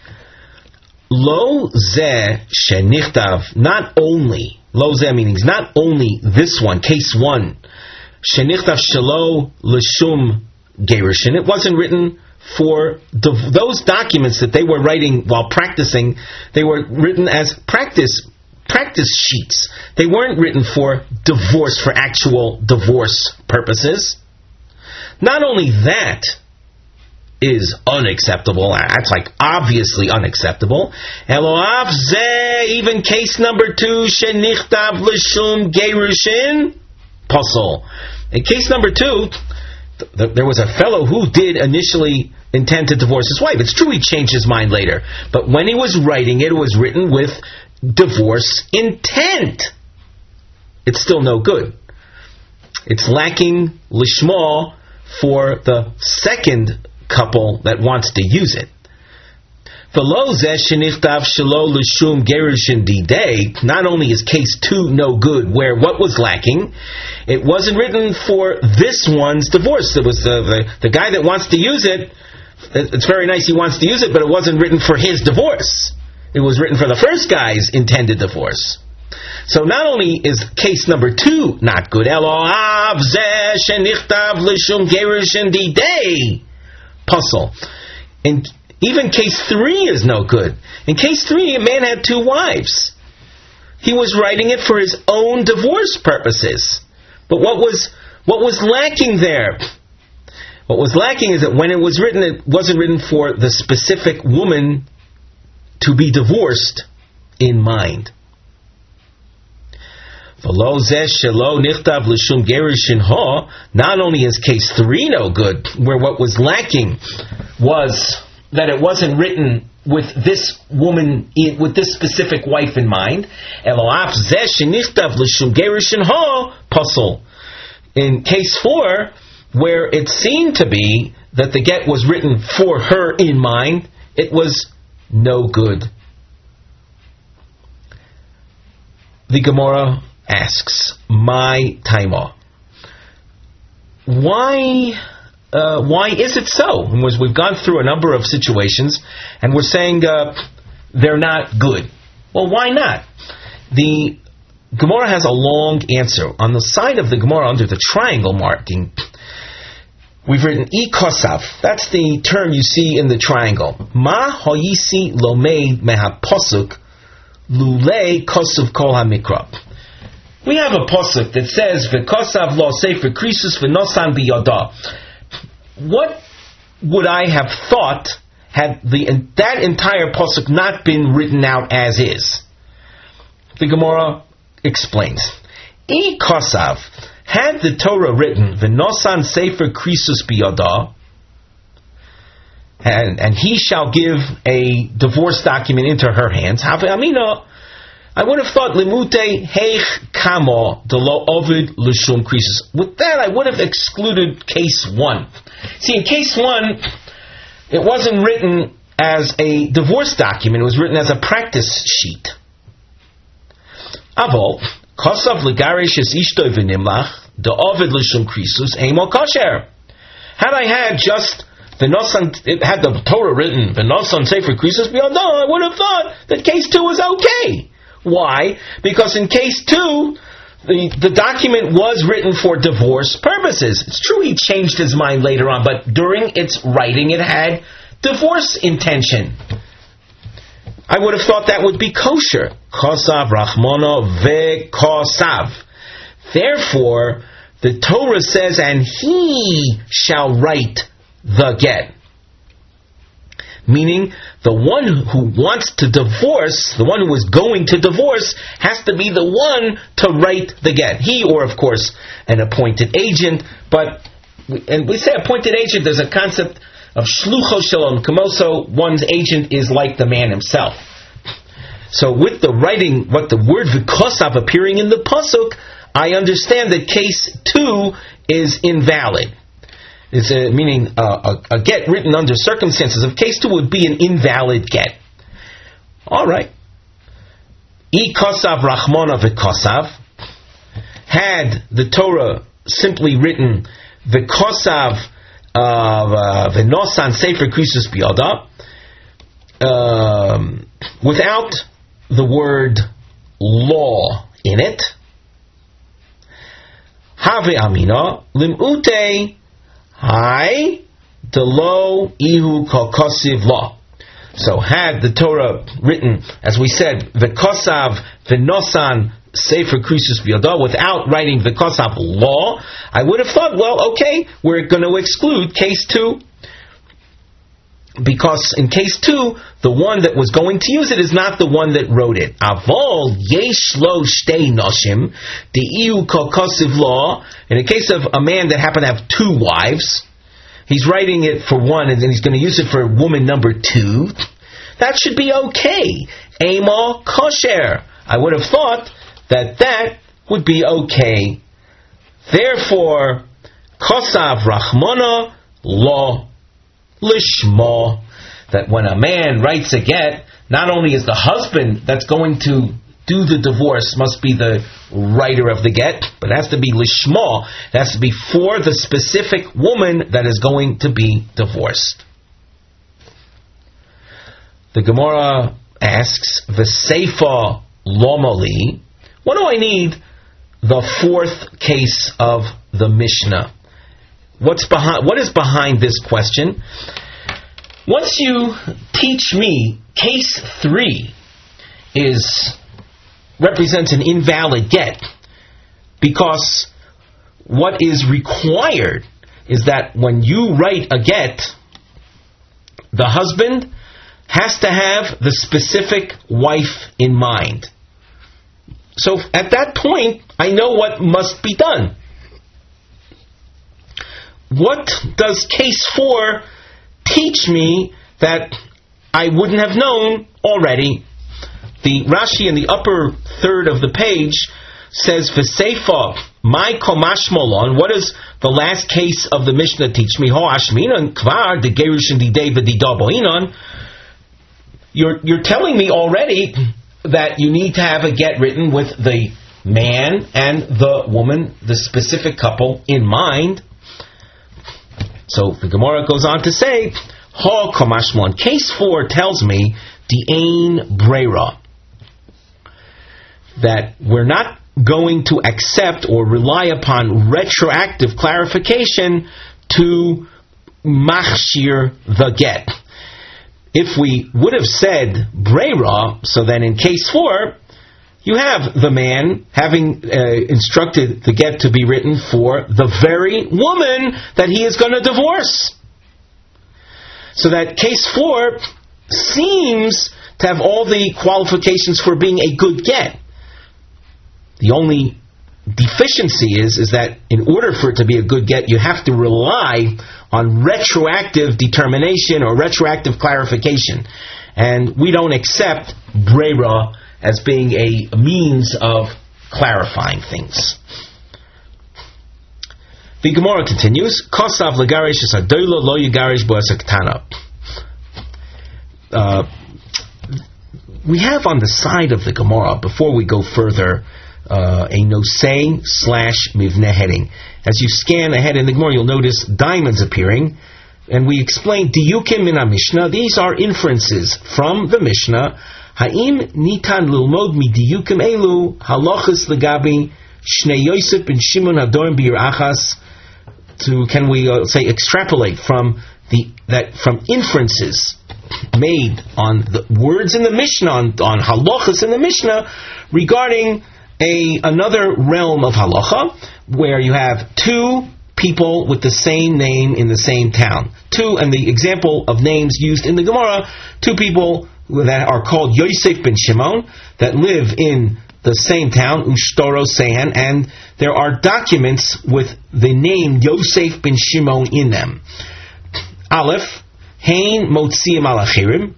Lo Zeh Shenichtav, not only, Lo Zeh means not only this one, case one, Shenichtav Shelo L'Shum Gerushin. It wasn't written for the, those documents that they were writing while practicing. They were written as practice practice sheets. They weren't written for divorce, for actual divorce purposes. Not only that is unacceptable, that's like obviously unacceptable. Eloav ze, even case number two, shenichtav l'shum gerushin, puzzle. In case number two, th- there was a fellow who did initially intend to divorce his wife. It's true he changed his mind later, but when he was writing it, it was written with divorce intent. It's still no good. It's lacking lishma for the second couple that wants to use it. Not only is case two no good, where what was lacking, it wasn't written for this one's divorce. It was the, the, the guy that wants to use it. It's very nice he wants to use it, but it wasn't written for his divorce. It was written for the first guy's intended divorce. So not only is case number two not good, puzzle. And even case three is no good. In case three, a man had two wives. He was writing it for his own divorce purposes. But what was what was lacking there? What was lacking is that when it was written, it wasn't written for the specific woman to be divorced in mind. Not only is case three no good, where what was lacking was that it wasn't written with this woman, with this specific wife in mind. In case four, where it seemed to be that the get was written for her in mind, it was no good. The Gemara asks, my taima. Why, uh, why is it so? And we've gone through a number of situations, and we're saying, uh, they're not good. Well, why not? The Gemara has a long answer. On the side of the Gemara, under the triangle marking, we've written I kosav. That's the term you see in the triangle. Ma hoyisi lomeid meha posuk lulei kosav kol hamikra. We have a posuk that says v'kosav lo sefer krisus v'nosan biyada. What would I have thought had the that entire posuk not been written out as is? The Gemara explains. I kosav, had the Torah written v'nosan sefer krisus biyada, and and he shall give a divorce document into her hands. Amina, I would have thought limute heich kamo de lo ovid l'shum krisus. With that, I would have excluded case one. See, in case one, it wasn't written as a divorce document; it was written as a practice sheet. Avol kosav legarish es ishto v'nimlach de ovid l'shum krisus emo kosher. Had I had just the nosan, it had the Torah written the nosan sefer krisus beyond, no, I would have thought that case two was okay. Why? Because in case two, the, the document was written for divorce purposes. It's true he changed his mind later on, but during its writing it had divorce intention. I would have thought that would be kosher. Kosav rachmono ve'kosav. Therefore, the Torah says, and he shall write the get. Meaning, the one who wants to divorce, the one who is going to divorce, has to be the one to write the get. He, or of course, an appointed agent. But, and we say appointed agent, there's a concept of shlucho shalom kamoso, one's agent is like the man himself. So with the writing, what the word v'kosav appearing in the pasuk, I understand that case two is invalid. It's a, meaning uh, a, a get written under circumstances of case two would be an invalid get. All right. I kosav rachmona v'kosav. Had the Torah simply written v'kosav v'nosan sefer krisus biyada, um, without the word law in it, have amina limute Hi, delo ihu kokosiv law. So had the Torah written, as we said, v'kosav v'nosan sefer krisus biyada, without writing v'kosav law, I would have thought, well, okay, we're going to exclude case two, because in case two, the one that was going to use it is not the one that wrote it. Avol yesh lo shtei noshim the iu kokosiv law. In the case of a man that happened to have two wives, he's writing it for one, and then he's going to use it for woman number two. That should be okay. Emo kosher. I would have thought that that would be okay. Therefore, kosav rachmona lo lishma, that when a man writes a get, not only is the husband that's going to do the divorce must be the writer of the get, but it has to be lishma. It has to be for the specific woman that is going to be divorced. The Gemara asks, v'seifa lomali, what do I need the fourth case of the Mishnah? What's behind? What is behind this question? Once you teach me case three is represents an invalid get, because what is required is that when you write a get, the husband has to have the specific wife in mind. So at that point, I know what must be done. What does case four teach me that I wouldn't have known already? The Rashi in the upper third of the page says, V'seifa, my komashmolon, what does the last case of the Mishnah teach me? Ho ashminan kvar de gerushin didei v'didaboinan. You're you're telling me already that you need to have a get written with the man and the woman, the specific couple, in mind. So the Gemara goes on to say, Ha Kamashmon. Case four tells me the Ein Breira, that we're not going to accept or rely upon retroactive clarification to machshir the get. If we would have said Breira, so then in case four, you have the man having uh, instructed the get to be written for the very woman that he is going to divorce. So that case four seems to have all the qualifications for being a good get. The only deficiency is, is that in order for it to be a good get, you have to rely on retroactive determination or retroactive clarification. And we don't accept Breira as being a means of clarifying things. The Gemara continues, Kosav legarish es adoila lo yigarish bo es aktana. We have on the side of the Gemara, before we go further, uh, a nosei slash mivneh heading. As you scan ahead in the Gemara, you'll notice diamonds appearing, and we explain diyukim min ha-Mishnah. These are inferences from the Mishnah. Ha'im nitan lilmod mi diyukim elu halachas legabi shnei Yosef ben Shimon hadorim bir achas. To can we uh, say extrapolate from the that from inferences made on the words in the Mishnah, on, on halachas in the Mishnah, regarding a another realm of halacha, where you have two people with the same name in the same town. Two, and the example of names used in the Gemara, two people that are called Yosef ben Shimon, that live in the same town, Ushtoro Sehan, and there are documents with the name Yosef ben Shimon in them. Aleph, Hein Motziim Alachirim.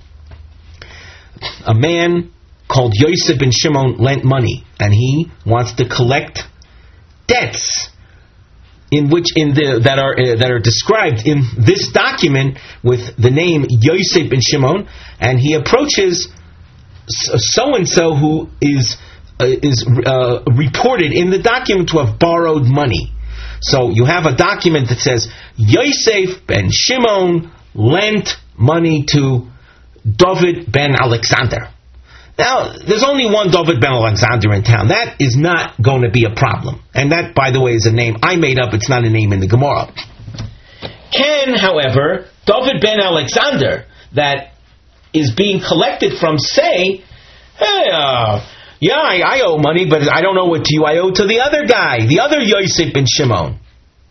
A man called Yosef ben Shimon lent money, and he wants to collect debts in which in the that are uh, that are described in this document with the name Yosef ben Shimon, and he approaches so and so who is uh, is uh, reported in the document to have borrowed money. So you have a document that says Yosef ben Shimon lent money to David ben Alexander. Now, there's only one David ben Alexander in town. That is not going to be a problem. And that, by the way, is a name I made up. It's not a name in the Gemara. Can, however, David ben Alexander, that is being collected from, say, hey, uh, yeah, I, I owe money, but I don't know what to you I owe to the other guy, the other Yosef ben Shimon.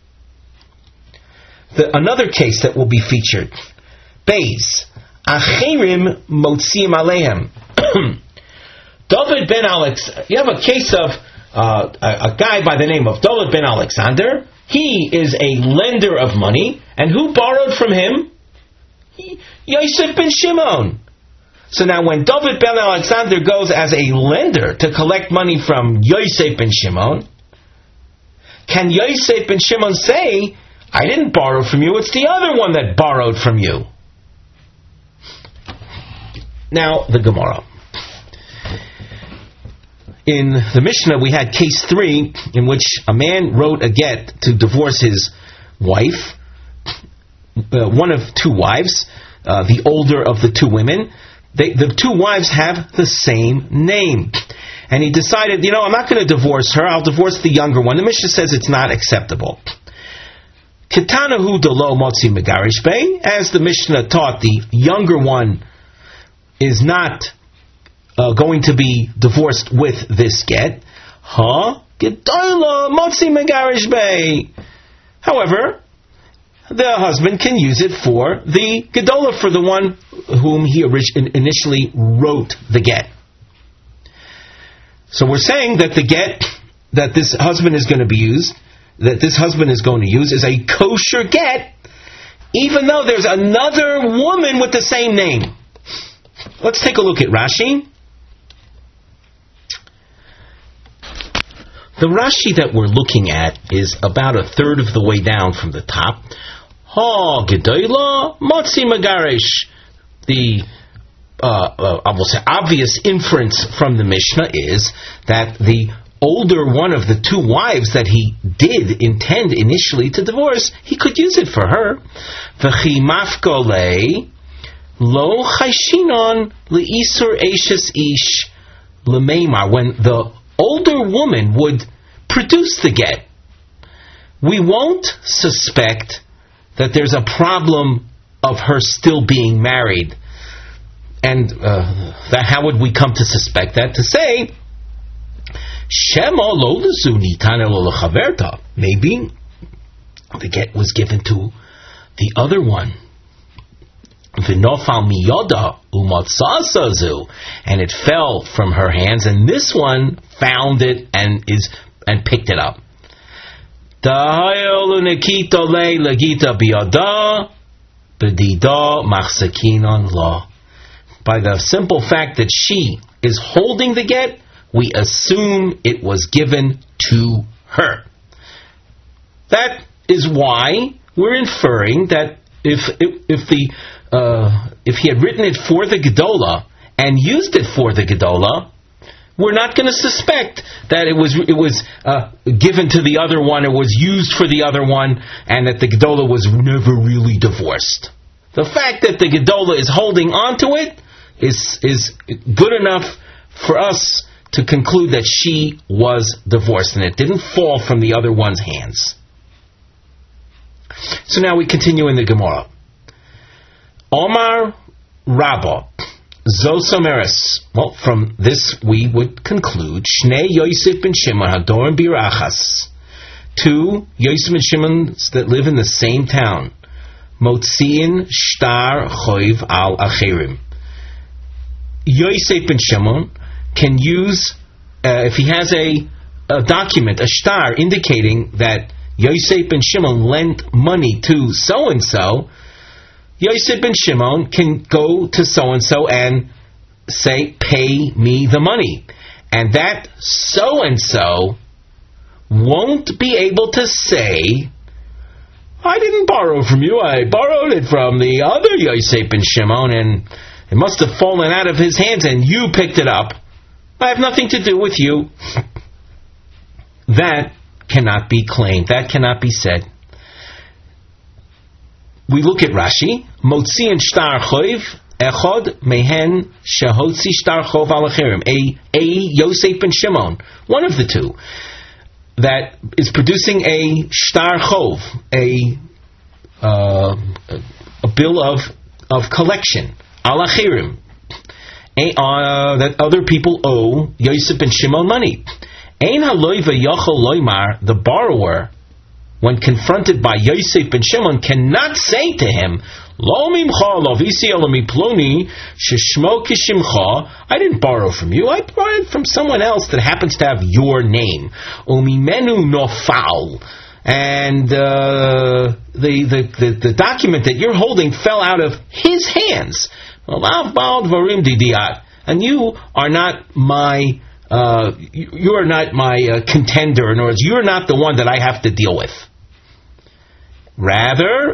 The, another case that will be featured, Beis, Achirim Motziim Alehem. David ben Alex, you have a case of uh, a, a guy by the name of David ben Alexander. He is a lender of money, and who borrowed from him? He, Yosef ben Shimon. So now when David ben Alexander goes as a lender to collect money from Yosef ben Shimon, can Yosef ben Shimon say, I didn't borrow from you, it's the other one that borrowed from you? Now, the Gemara. In the Mishnah, we had case three, in which a man wrote a get to divorce his wife, uh, one of two wives, uh, the older of the two women. They, the two wives have the same name. And he decided, you know, I'm not going to divorce her, I'll divorce the younger one. The Mishnah says it's not acceptable. Ketanahu delo motzi megarish bei, as the Mishnah taught, the younger one is not uh, going to be divorced with this get. Ha gedola motzi megarish bei. However, the husband can use it for the gedola, for the one whom he orig- initially wrote the get. So we're saying that the get that this husband is going to be used, that this husband is going to use, is a kosher get, even though there's another woman with the same name. Let's take a look at Rashi. The Rashi that we're looking at is about a third of the way down from the top. Ha gedola motzi megarish. The uh, uh, I will say obvious inference from the Mishnah is that the older one of the two wives that he did intend initially to divorce, he could use it for her. V'chi mafkole lo chayshinon leisur eishes ish lemeimar. When the older woman would produce the get, we won't suspect that there's a problem of her still being married. And uh, that, how would we come to suspect that? To say, Shema lo lezuni tane lo lechaverta. Maybe the get was given to the other one. V'nofal miyoda umatzasazu, and it fell from her hands, and this one found it and is and picked it up. Dahayolu nekita le legita biyada bedida machsakinon law. By the simple fact that she is holding the get, we assume it was given to her. That is why we're inferring that if if, if the uh, if he had written it for the Gedola and used it for the Gedola, we're not going to suspect that it was it was uh, given to the other one, it was used for the other one, and that the Gedola was never really divorced. The fact that the Gedola is holding on to it is is good enough for us to conclude that she was divorced and it didn't fall from the other one's hands. So now we continue in the Gemara. Omar Rabba Zosomeres. Well, from this we would conclude Shnei Yosef ben Shimon Hadorim Birachas. Two Yosef ben Shimons that live in the same town. Motziin Shtar Choiv Al Acherim. Yosef ben Shimon can use, uh, if he has a, a document, a shtar, indicating that Yosef ben Shimon lent money to so-and-so, Yosef ben Shimon can go to so-and-so and say, pay me the money. And that so-and-so won't be able to say, I didn't borrow from you, I borrowed it from the other Yosef ben Shimon, and it must have fallen out of his hands and you picked it up. I have nothing to do with you. That cannot be claimed. That cannot be said. We look at Rashi. Motzi and shtar choiv echod mehen shehotzi shtar chov alachirim. A a Yosef ben Shimon, one of the two, that is producing a shtar chov, a uh, a bill of of collection alachirim. Uh, that other people owe Yosef ben Shimon money. Ein haloiva yachol loymar, the borrower, when confronted by Yosef ben Shimon, cannot say to him, Lo mimcha lovisi elami ploni sheshmo kishimcha. I didn't borrow from you. I borrowed from someone else that happens to have your name. Umimenu nofal. And uh, the, the, the, the document that you're holding fell out of his hands. And you are not my uh, you are not my uh, contender. In other words, you're not the one that I have to deal with. Rather,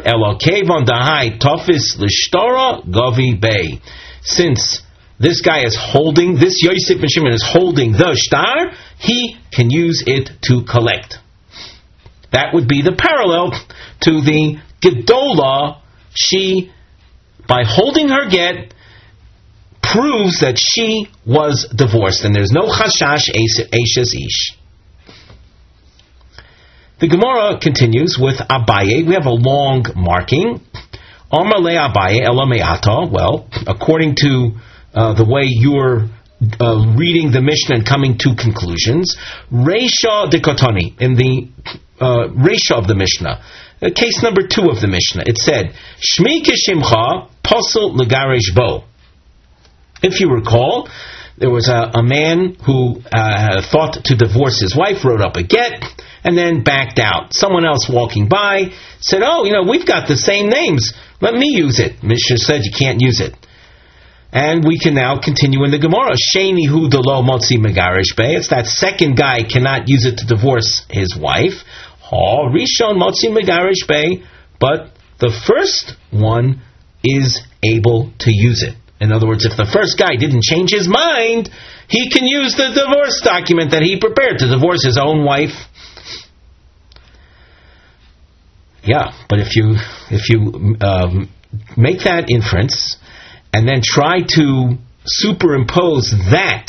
since this guy is holding, this Yosef ben Shimon is holding the shtar, he can use it to collect. That would be the parallel to the Gedola. She, by holding her get, proves that she was divorced, and there's no chashash eishes ish. The Gemara continues with Abaye. We have a long marking. Amar le Abaye ela me'ata. Well, according to uh, the way you're uh, reading the Mishnah and coming to conclusions, Reisha dekotani, in the uh, Reisha of the Mishnah, uh, case number two of the Mishnah, it said, Shmi kishimcha posel legaresh bo. If you recall, there was a, a man who uh, thought to divorce his wife, wrote up a get, and then backed out. Someone else walking by said, oh, you know, we've got the same names. Let me use it. Mishnah said you can't use it. And we can now continue in the Gemara. Sheni hu delo motzi megarish be. It's that second guy cannot use it to divorce his wife. Ha rishon motzi megarish be. But the first one is able to use it. In other words, if the first guy didn't change his mind, he can use the divorce document that he prepared to divorce his own wife. Yeah, but if you if you um, make that inference and then try to superimpose that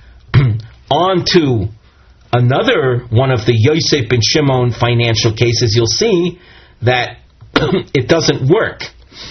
onto another one of the Yosef ben Shimon financial cases, you'll see that it doesn't work.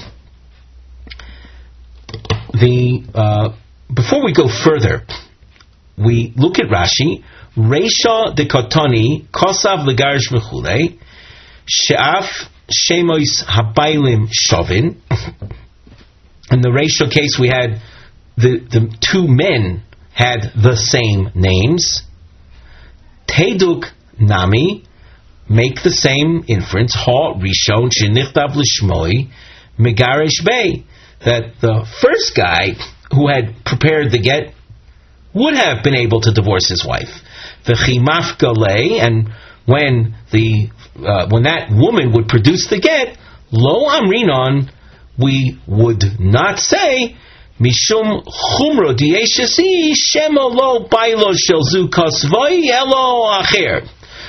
The uh, before we go further, we look at Rashi. Reisha de Kotoni Kosav Legarish V'chulei She'af Shemois Habaylim Shovin. In the Reisha case, we had the the two men had the same names. Teiduk Nami, make the same inference. Ha Rishon Shenichtav L'Shmoi Megarish Bei, that the first guy who had prepared the get would have been able to divorce his wife. V'chimaf galei, and when the uh, when that woman would produce the get, lo amrinon, we would not say mishum chumro dieshesi shemo lo bailo shelzu kasvoi elo acher.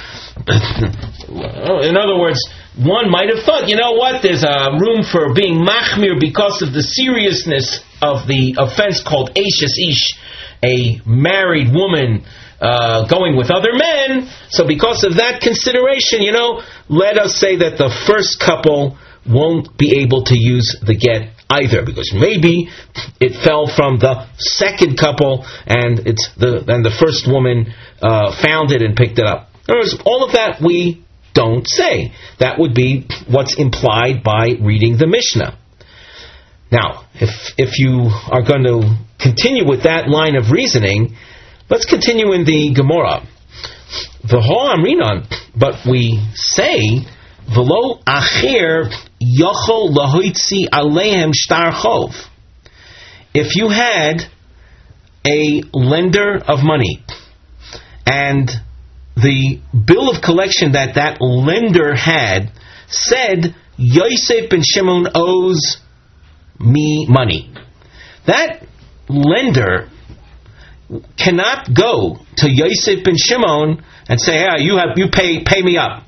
In other words, one might have thought, you know what, there's a room for being machmir because of the seriousness of the offense called Eishes Ish, a married woman uh, going with other men. So because of that consideration, you know, let us say that the first couple won't be able to use the get either, because maybe it fell from the second couple and it's the and the first woman uh, found it and picked it up. In other words, all of that we don't say. That would be what's implied by reading the Mishnah. Now, if if you are going to continue with that line of reasoning, let's continue in the Gemara. V'ho amrinon, but we say, v'lo acher yochol lahoitzi aleihem shtar chov. If you had a lender of money, and the bill of collection that that lender had said, Yosef ben Shimon owes me money, that lender cannot go to Yosef ben Shimon and say, "Ah, you have you pay pay me up."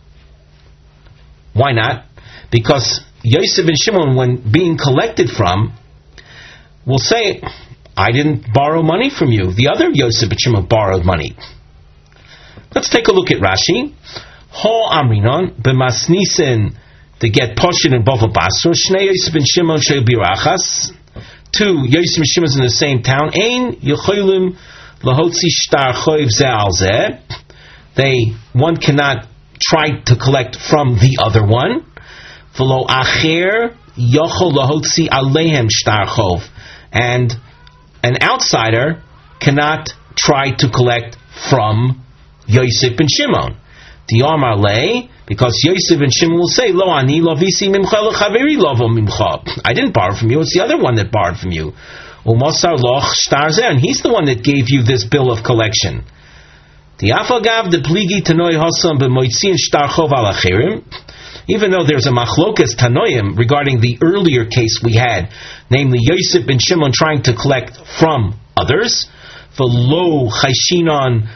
Why not? Because Yosef ben Shimon, when being collected from, will say, "I didn't borrow money from you. The other Yosef ben Shimon borrowed money." Let's take a look at Rashi. Ha amrinon b'masnisen to get poshin and bava basra shnei Yosef ben Shimon shel birachas. Two Yosef ben Shimons in the same town. Ein yecholim lahotzi shtar choiv ze al ze. They one cannot try to collect from the other one. V'lo acher yochol lahotzi aleihem shtar chov, and an outsider cannot try to collect from Yosef ben Shimon. Diamar lei, because Yosef ben Shimon will say, Lo ani lo visi mimcha lechaveri lovo mimcha. I didn't borrow from you, it's the other one that borrowed from you. Umosar loch shtar zeh, and he's the one that gave you this bill of collection. Diafagav de pligi tanoi hosam b'moitzin shtar chov al acherim. Even though there's a machlokas tanoim regarding the earlier case we had, namely Yosef ben Shimon trying to collect from others, v'lo chayshinon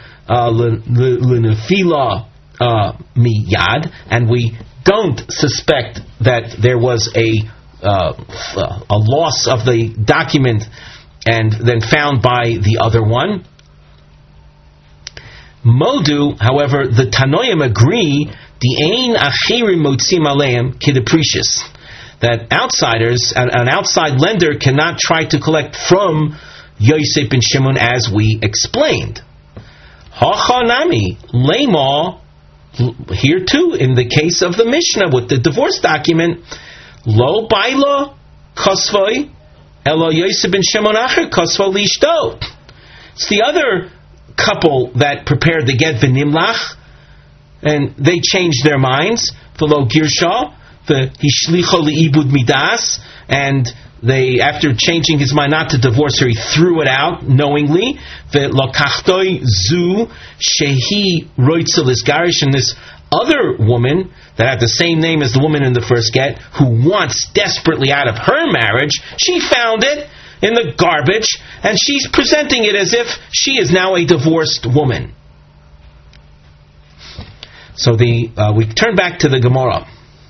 l'nefila miyad, and we don't suspect that there was a uh, a loss of the document and then found by the other one. Modu, however, the Tanoim agree, the ein achirim motzim aleim kideprecious, that outsiders, an, an outside lender cannot try to collect from Yosef ben Shimon, as we explained. Hachanami lema, here too in the case of the Mishnah with the divorce document, lo baila kasvoi elo Yosef ben Shimon acher kasvo lishto. It's the other couple that prepared the get v'nimlach, and they changed their minds. V'lo girsha the hishlicha liibud midas, and they, after changing his mind not to divorce her, he threw it out knowingly. V'lokachtoi zu shehi roitzel isgarish, and this other woman that had the same name as the woman in the first get, who wants desperately out of her marriage, she found it. in the garbage, and she's presenting it as if she is now a divorced woman. So the uh, we turn back to the Gemara.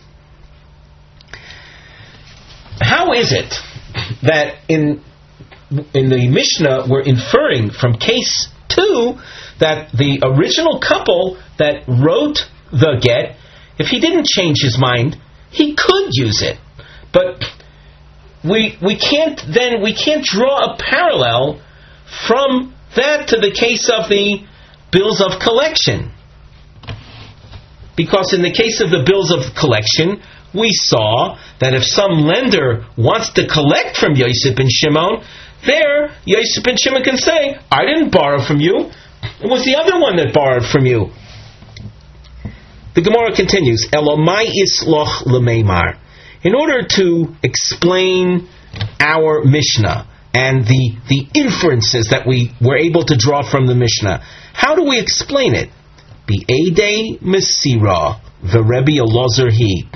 How is it that in in the Mishnah we're inferring from case two that the original couple that wrote the get, if he didn't change his mind, he could use it, but we we can't then we can't draw a parallel from that to the case of the bills of collection, because in the case of the bills of collection, we saw that if some lender wants to collect from Yosef and Shimon, there Yosef and Shimon can say, I didn't borrow from you, it was the other one that borrowed from you. The Gemara continues, Elomai isloch lemeimar. In order to explain our Mishnah and the, the inferences that we were able to draw from the Mishnah, how do we explain it? Be'edei mesira v'Rebbe Elazar he.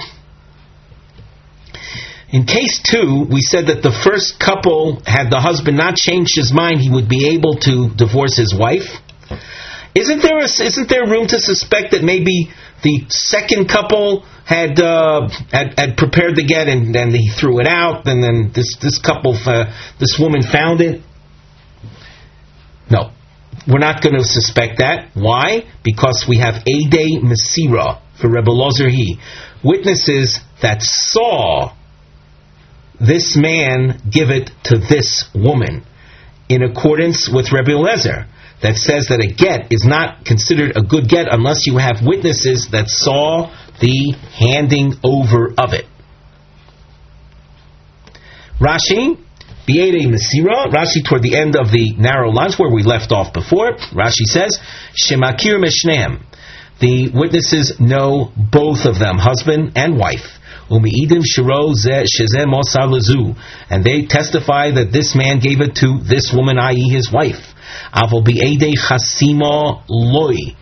In case two, we said that the first couple, had the husband not changed his mind, he would be able to divorce his wife. Isn't there a, isn't there room to suspect that maybe the second couple had uh, had, had prepared the get and then he threw it out, and then this this couple, uh, this woman found it? No, we're not going to suspect that. Why? Because we have Eidei Mesira for Rebbe Elazar he, witnesses that saw this man give it to this woman, in accordance with Rebbe Elazar, that says that a get is not considered a good get unless you have witnesses that saw the handing over of it. Rashi, Be'edei Mesira, Rashi toward the end of the narrow lines where we left off before, Rashi says, Shemakir Meshneim. The witnesses know both of them, husband and wife. Umi'idim shiro shezeh mosar lezu, and they testify that this man gave it to this woman, that is his wife. Avol bi'edei chasima loy.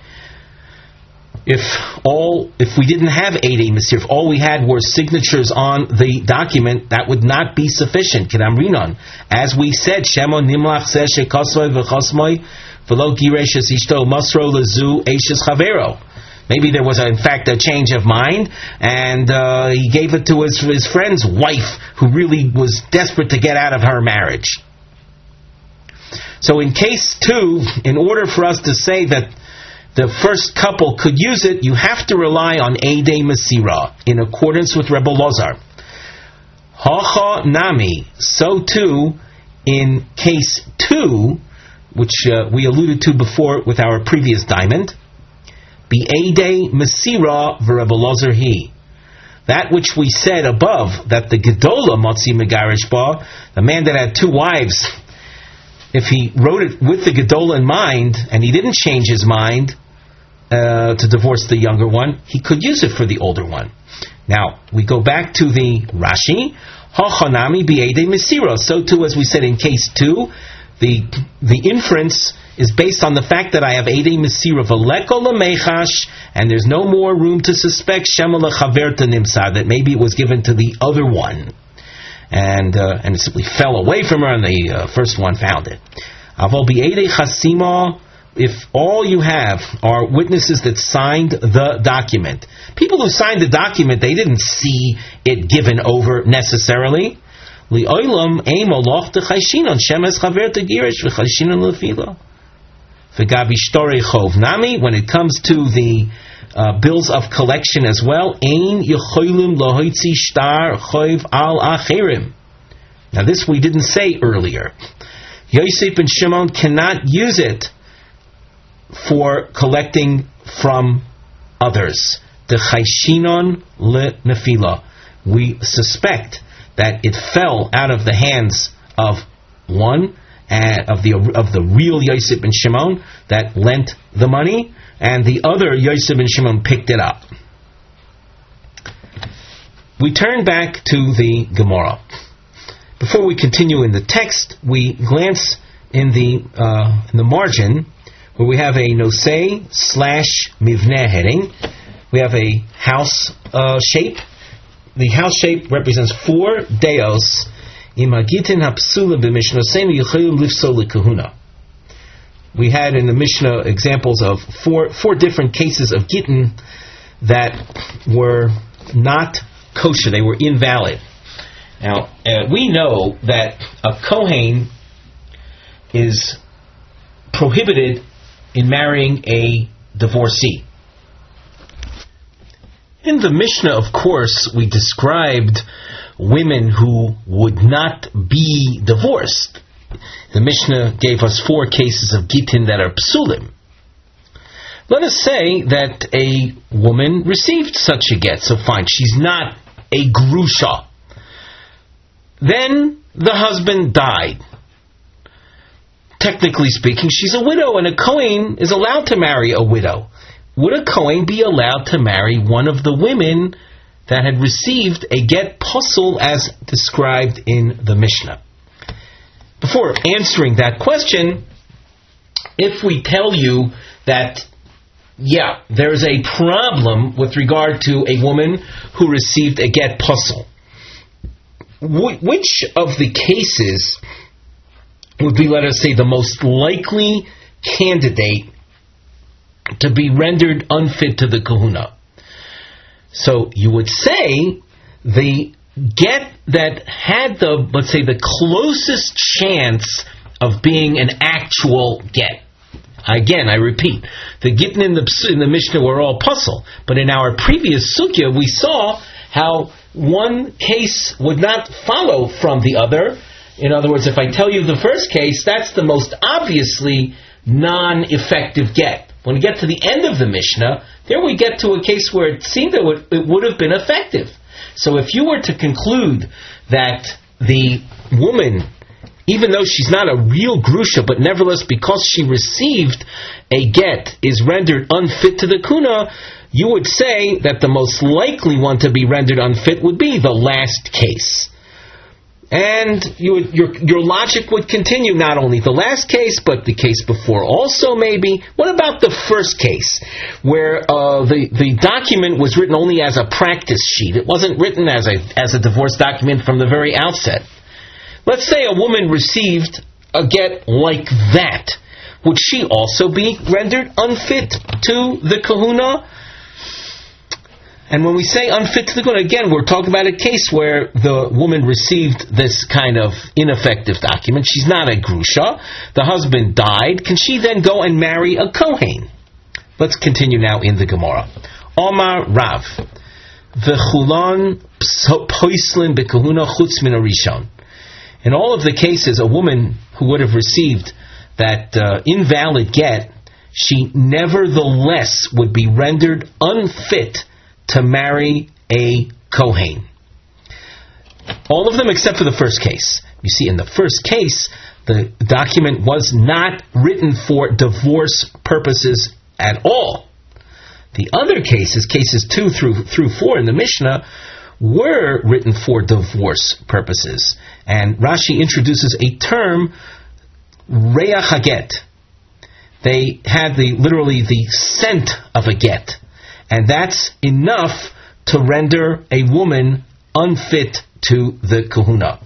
If all, if we didn't have Eidei Mesira, if all we had were signatures on the document, that would not be sufficient. Kedam rinon, as we said, Shemon nimlach zeh shekasmoi v'chasmoi v'lo giresh es ishto masro lezu eishes chavero. Maybe there was, a, in fact, a change of mind, and uh, he gave it to his, his friend's wife, who really was desperate to get out of her marriage. So in case two, in order for us to say that the first couple could use it, you have to rely on Eidei Mesira, in accordance with Rebbe Elazar. Hacha nami, so too, in case two, which uh, we alluded to before with our previous diamond, Be'edei Mesira v'Rebbe Elazar he. That which we said above, that the Gedola Motzi Megarish Ba, the man that had two wives, if he wrote it with the Gedola in mind, and he didn't change his mind uh, to divorce the younger one, he could use it for the older one. Now, we go back to the Rashi, Hachanami Be'edei Mesira. So too, as we said in case two, the the inference is based on the fact that I have Eidei Mesira v'leko lemechash, and there's no more room to suspect Shema lechaverta nimsar, that maybe it was given to the other one, and uh, and it simply fell away from her, and the uh, first one found it. Avol bi'edei chasima, if all you have are witnesses that signed the document, people who signed the document, they didn't see it given over necessarily. Li'olam eim oloch techayshinon shemes chaverta girish v'chayshinon lefila. When it comes to the uh, bills of collection as well, ein yecholim lohoitzi shtar choiv al acherim. Now this we didn't say earlier. Yosef and Shimon cannot use it for collecting from others. The chayshinon le nefila. We suspect that it fell out of the hands of one, and of the of the real Yosef and Shimon that lent the money, and the other Yosef and Shimon picked it up. We turn back to the Gemara. Before we continue in the text, we glance in the uh, in the margin where we have a nosei slash mivneh heading. We have a house uh, shape. The house shape represents four deos Imagitin hapsula b'mishnosenu yichayu lifso lekahuna. We had in the Mishnah examples of four four different cases of gittin that were not kosher; they were invalid. Now uh, we know that a kohen is prohibited in marrying a divorcee. In the Mishnah, of course, we described women who would not be divorced. The Mishnah gave us four cases of gittin that are psulim. Let us say that a woman received such a get, so fine, she's not a grusha. Then the husband died. Technically speaking, she's a widow, and a kohen is allowed to marry a widow. Would a kohen be allowed to marry one of the women that had received a get pasul as described in the Mishnah? Before answering that question, if we tell you that, yeah, there's a problem with regard to a woman who received a get pasul, which of the cases would be, let us say, the most likely candidate to be rendered unfit to the kahuna? So you would say the get that had the, let's say, the closest chance of being an actual get. Again, I repeat, the gittin in the, in the Mishnah were all pasul, but in our previous sugya we saw how one case would not follow from the other. In other words, if I tell you the first case, that's the most obviously non-effective get. When we get to the end of the Mishnah, there we get to a case where it seemed that it would have been effective. So if you were to conclude that the woman, even though she's not a real grusha, but nevertheless because she received a get is rendered unfit to the kuna, you would say that the most likely one to be rendered unfit would be the last case. And you would, your your logic would continue, not only the last case, but the case before also maybe. What about the first case, where uh, the, the document was written only as a practice sheet? It wasn't written as a as a divorce document from the very outset. Let's say a woman received a get like that. Would she also be rendered unfit to the kahuna? And when we say unfit to the kahuna, again, we're talking about a case where the woman received this kind of ineffective document. She's not a grusha. The husband died. Can she then go and marry a kohen? Let's continue now in the Gemara. Omar Rav. V'chulon poislin bekahuna chutz min harishon. In all of the cases, a woman who would have received that uh, invalid get, she nevertheless would be rendered unfit to marry a kohen. All of them except for the first case. You see, in the first case, the document was not written for divorce purposes at all. The other cases, cases two through through four in the Mishnah, were written for divorce purposes. And Rashi introduces a term, reach haget. They had the literally the scent of a get. And that's enough to render a woman unfit to the kahuna.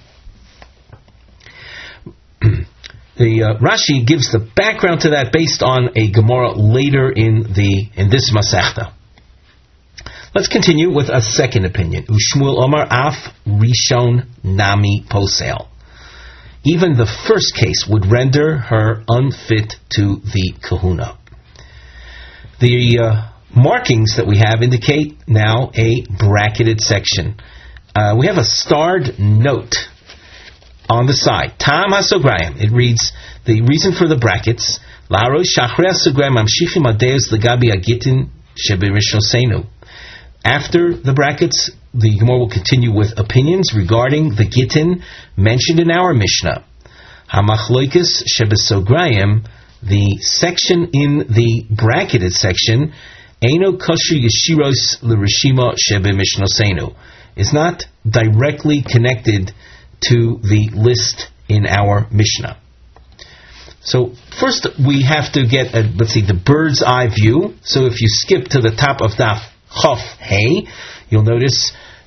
the uh, Rashi gives the background to that based on a Gemara later in the in this Masechta. Let's continue with a second opinion. Ushmuel Omar Af Rishon Nami Posel. Even the first case would render her unfit to the kahuna. The uh, markings that we have indicate now a bracketed section. Uh, we have a starred note on the side. Tam HaSograyim. It reads, the reason for the brackets, La'arosh Shachrei HaSograyim Mamshichim Adeus Legabi Agitin Shebirishosenu. After the brackets, the Gemara will continue with opinions regarding the Gittin mentioned in our Mishnah. HaMachloikis Shebesograyim, the section in the bracketed section, Eino Kosher Yeshiros L'Rishima Shebemishnosenu, is not directly connected to the list in our Mishnah. So first we have to get, a, let's see, the bird's eye view. So if you skip to the top of Daf Chof Hey, you'll notice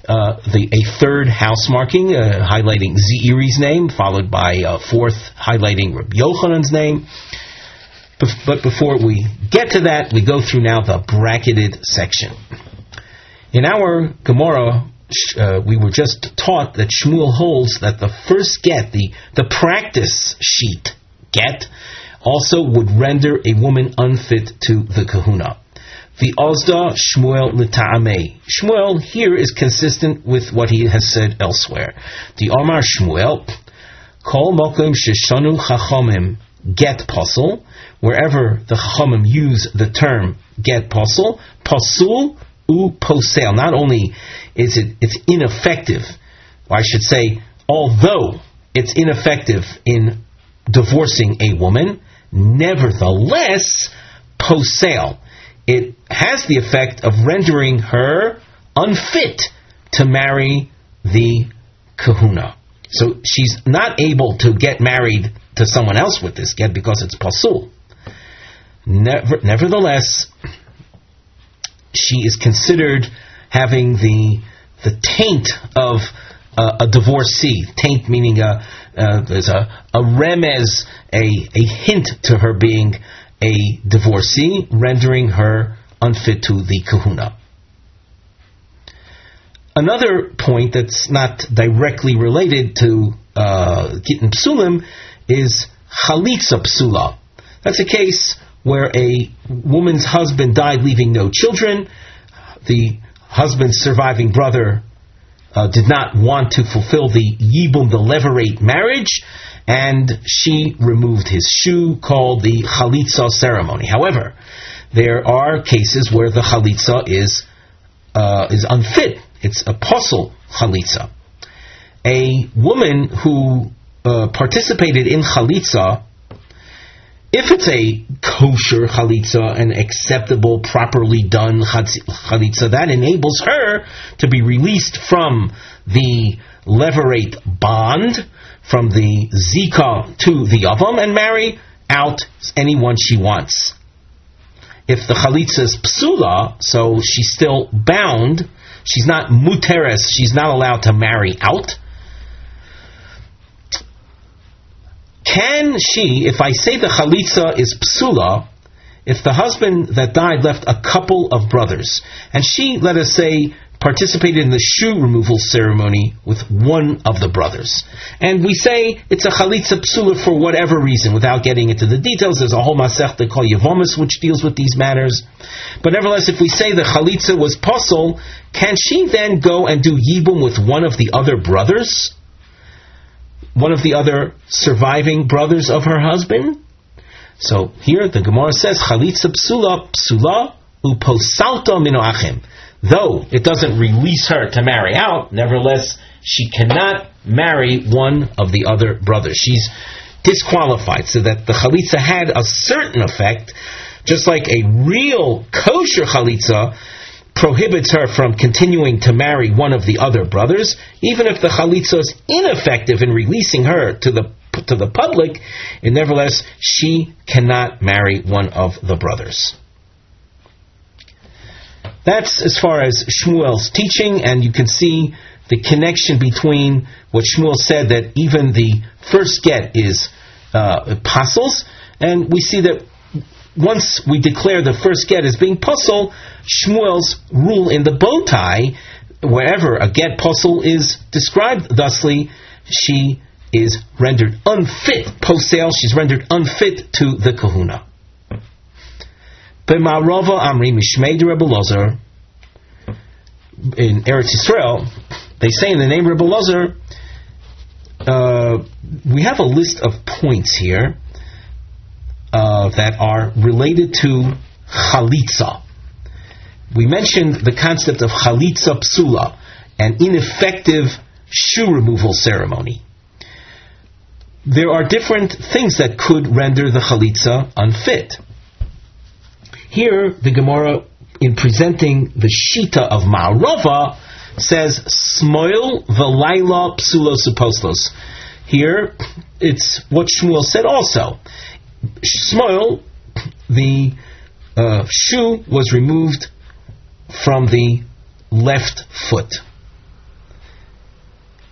uh, the a third house marking, uh, highlighting Ze'iri's name, followed by a fourth highlighting Rabbi Yochanan's name. But before we get to that, we go through now the bracketed section. In our Gemara, uh, we were just taught that Shmuel holds that the first get, the, the practice sheet get, also would render a woman unfit to the kahuna. The Ozda Shmuel L'Ta'amei. Shmuel here is consistent with what he has said elsewhere. The Omar Shmuel, Kol Mokim Sheshanu Chachomim Get Pasul, wherever the Chachamim use the term get pasul, pasul u posel. Not only is it it's ineffective, or I should say, although it's ineffective in divorcing a woman, nevertheless, posel, it has the effect of rendering her unfit to marry the kahuna. So she's not able to get married to someone else with this get because it's pasul. Never, nevertheless, she is considered having the the taint of uh, a divorcee. Taint meaning a, uh, there's a, a remez, a, a hint to her being a divorcee, rendering her unfit to the kahuna. Another point that's not directly related to uh, Gittin Psulim is Chalitza Psula. That's a case where a woman's husband died leaving no children. The husband's surviving brother uh, did not want to fulfill the Yibum, the levirate marriage, and she removed his shoe, called the Chalitza ceremony. However, there are cases where the Chalitza is uh, is unfit. It's a pasul Chalitza. A woman who uh, participated in Chalitza, if it's a kosher chalitza, an acceptable, properly done chalitza, that enables her to be released from the levirate bond, from the zika to the yavam, and marry out anyone she wants. If the chalitza is psula, so she's still bound, she's not muteres, she's not allowed to marry out. Can she, if I say the chalitza is psula, if the husband that died left a couple of brothers, and she, let us say, participated in the shoe removal ceremony with one of the brothers, and we say it's a chalitza psula for whatever reason, without getting into the details, there's a whole masechta called Yevomis which deals with these matters, but nevertheless, if we say the chalitza was pasul, can she then go and do yibum with one of the other brothers? One of the other surviving brothers of her husband? So here the Gemara says, Chalitza psula, psula, uposalta mino achim. Though it doesn't release her to marry out, nevertheless, she cannot marry one of the other brothers. She's disqualified, so that the Chalitza had a certain effect, just like a real kosher Chalitza prohibits her from continuing to marry one of the other brothers. Even if the chalitza is ineffective in releasing her to the to the public, and nevertheless she cannot marry one of the brothers. That's as far as Shmuel's teaching, and you can see the connection between what Shmuel said, that even the first get is uh, pasul, and we see that once we declare the first get as being pasul, Shmuel's rule in the bow tie, wherever a get pasul is described thusly, she is rendered unfit, posel, she's rendered unfit to the kahuna. B'ma'arava amri mishmei de Rebbe Lozer, in Eretz Yisrael, they say in the name Rebbe Lozer, uh, we have a list of points here Uh, that are related to chalitza. We mentioned the concept of chalitza psula, an ineffective shoe removal ceremony. There are different things that could render the chalitza unfit. Here, the Gemara, in presenting the shita of Ma'arava, says smoil v'layla psulos uposlos. Here, it's what Shmuel said also. Smoil, the uh, shoe was removed from the left foot.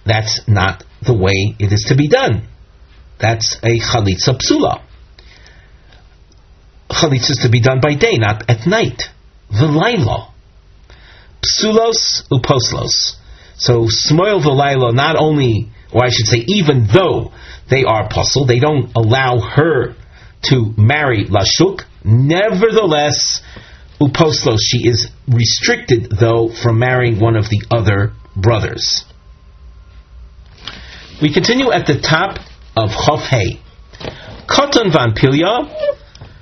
that's not the way it is to be done. That's a chalitza psula. Chalitza is to be done by day, not at night. V'laylo. Psulos uposlos. So smoil v'laylo, not only, or I should say, even though they are puzzle, they don't allow her to marry lashuk. Nevertheless, uposlos, she is restricted, though, from marrying one of the other brothers. We continue at the top of Chof Hey. Koton van Pilya.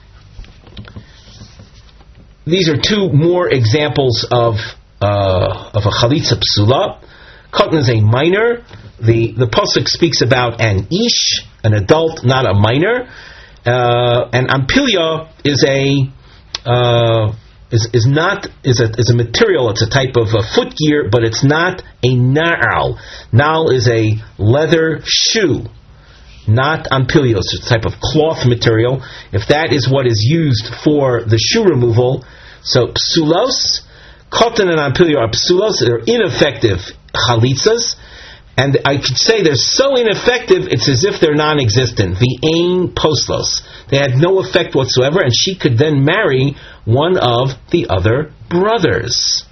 These are two more examples of uh, of a chalitza psula. Koton is a minor. The the pasuk speaks about an ish, an adult, not a minor. Uh, and Ampilya is a uh, is is not is a is a material. It's a type of a footgear, but it's not a na'al. Na'al is a leather shoe, not Ampilya. It's a type of cloth material. If that is what is used for the shoe removal, so psulos, Koton and Ampilya are psulos. They're ineffective chalitzas. And I could say they're so ineffective, it's as if they're non-existent. The ain poslos. They had no effect whatsoever, and she could then marry one of the other brothers.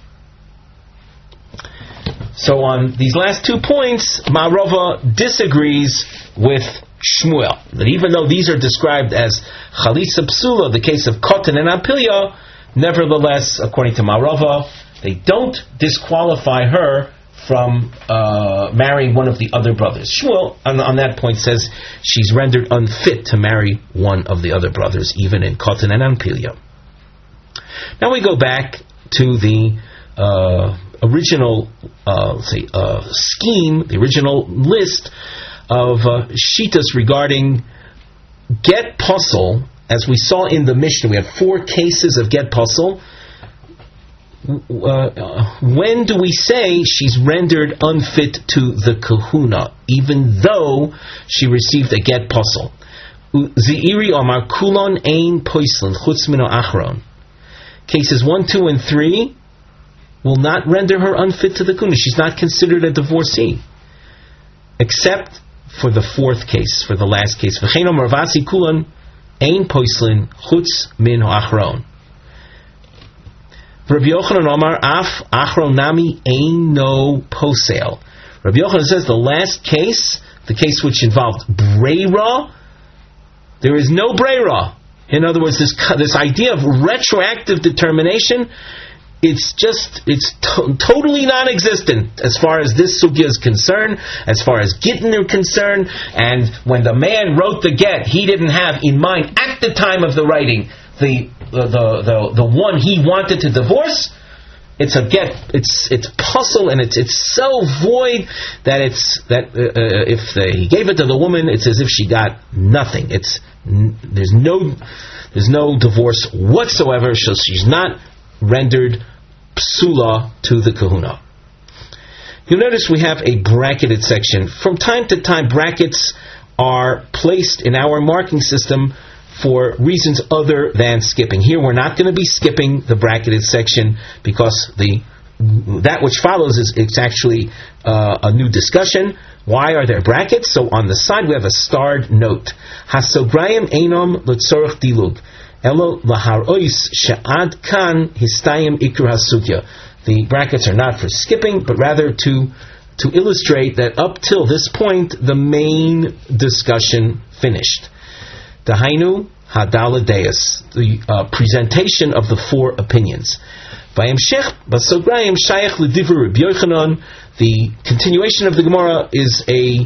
So on these last two points, Ma'arava disagrees with Shmuel. That even though these are described as chalitza psula, the case of Koton and Ampilya, nevertheless, according to Ma'arava, they don't disqualify her from uh, marrying one of the other brothers. Shmuel, on, on that point, says she's rendered unfit to marry one of the other brothers, even in Koton and Ampilya. Now we go back to the uh, original uh, let's say, uh, scheme, the original list of uh, shitas regarding get puzzle. As we saw in the Mishnah, we have four cases of get puzzle. Uh, when do we say she's rendered unfit to the kahuna, even though she received a get puzzle? Zeiri Omar Kulon Ein Poislin Chutz Mino Achron. Cases one, two, and three will not render her unfit to the kahuna. She's not considered a divorcee, except for the fourth case, for the last case. V'chein Omar Vasi Kulon Ein Poislin Chutz Mino Achron. Rabbi Yochanan Omar Af Achron Nami Ein No Posel. Rabbi Yochanan says the last case, the case which involved Breira, there is no Breira. In other words, this this idea of retroactive determination, it's just it's to- totally non-existent as far as this sugya is concerned, as far as Gittin are concerned. And when the man wrote the get, he didn't have in mind at the time of the writing the the the the, the one he wanted to divorce. It's a get. It's it's puzzle, and it's it's so void that it's that uh, if the, he gave it to the woman, it's as if she got nothing. It's n- there's no there's no divorce whatsoever. So she's not rendered psula to the kahuna. You'll notice we have a bracketed section. From time to time, brackets are placed in our marking system for reasons other than skipping. Here we're not going to be skipping the bracketed section because the that which follows is it's actually uh, a new discussion. Why are there brackets? So on the side we have a starred note. Hasobrayim einom letzorach dilug elo laharois she'ad kan histayim ikr hasugya. The brackets are not for skipping, but rather to to illustrate that up till this point the main discussion finished. Dahainu Hadala Deus, the uh, presentation of the four opinions. Vayamshech Basobrayim Shayach L'Divrei Rabbi Yochanan. The continuation of the Gemara is a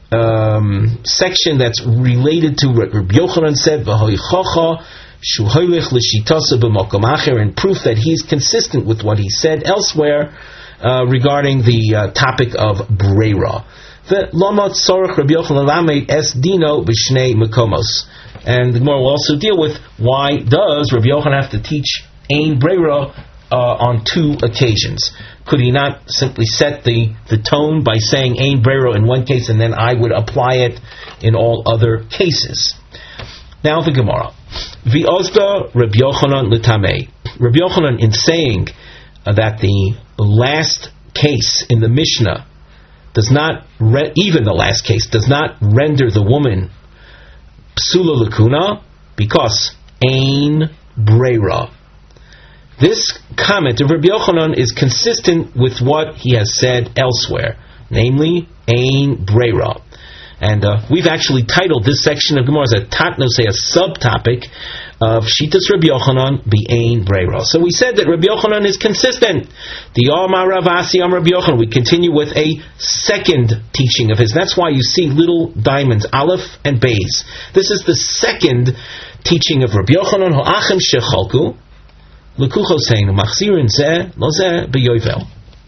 um, section that's related to what Rabbi Yochanan said. V'hoichacha Shuholich L'Shitasa B'Mokom Acher, and proof that he's consistent with what he said elsewhere uh, regarding the uh, topic of Breira. The Lama Tzorach Rabbi Yochanan Lamed Es Dino B'Shnei Mekomos. And the Gemara will also deal with why does Rabbi Yochanan have to teach Ein Breira uh, on two occasions? Could he not simply set the, the tone by saying Ein Breira in one case and then I would apply it in all other cases? Now the Gemara. V'ozda Rabbi Yochanan l'tamei. Rabbi Yochanan, in saying uh, that the last case in the Mishnah does not, re- even the last case, does not render the woman psula lakuna because ein breira. This comment of Rabbi Yochanan is consistent with what he has said elsewhere, namely ein breira. And uh, we've actually titled this section of Gemara as a tatnos, a subtopic of Shitas Rabbi Yochanan Be'ein Breira. So we said that Rabbi Yochanan is consistent. The Amar Rav Asi Amar Rabbi Yochanan. We continue with a second teaching of his. That's why you see little diamonds, Aleph and Beis. This is the second teaching of Rabbi Yochanan. Ho'achem shechalku l'kuchoseinu machzirin zeh lo zeh beyovel.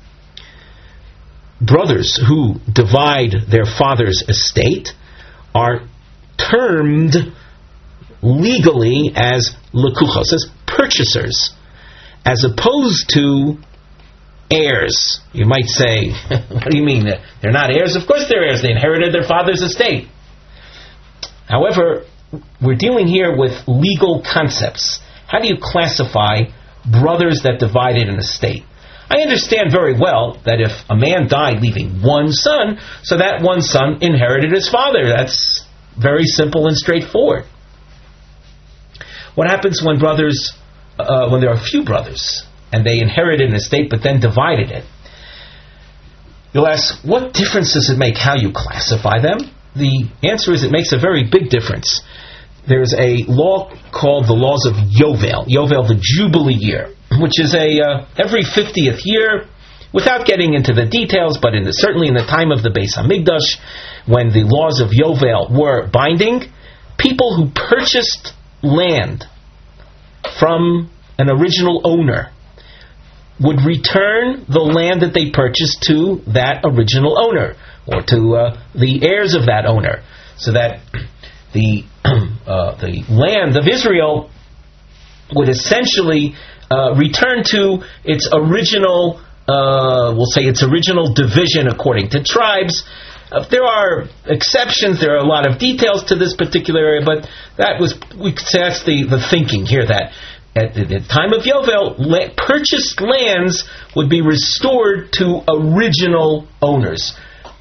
Brothers who divide their father's estate are termed legally as lekuchos, as purchasers, as opposed to heirs. You might say, what do you mean? They're not heirs? Of course they're heirs. They inherited their father's estate. However, we're dealing here with legal concepts. How do you classify brothers that divided an estate? I understand very well that if a man died leaving one son, so that one son inherited his father. That's very simple and straightforward. What happens when brothers, uh, when there are few brothers, and they inherited an estate but then divided it? You'll ask, what difference does it make how you classify them? The answer is it makes a very big difference. There's a law called the laws of Yovel, Yovel, the Jubilee year, which is a uh, every fiftieth year, without getting into the details, but in the, certainly in the time of the Beis Hamikdash, when the laws of Yovel were binding, people who purchased land from an original owner would return the land that they purchased to that original owner, or to uh, the heirs of that owner, so that the uh, the land of Israel would essentially uh, return to its original, uh, we'll say its original division according to tribes. Uh, there are exceptions, there are a lot of details to this particular area, but that was, we could say that's the, the thinking here, that at the time of Yovel, la- purchased lands would be restored to original owners.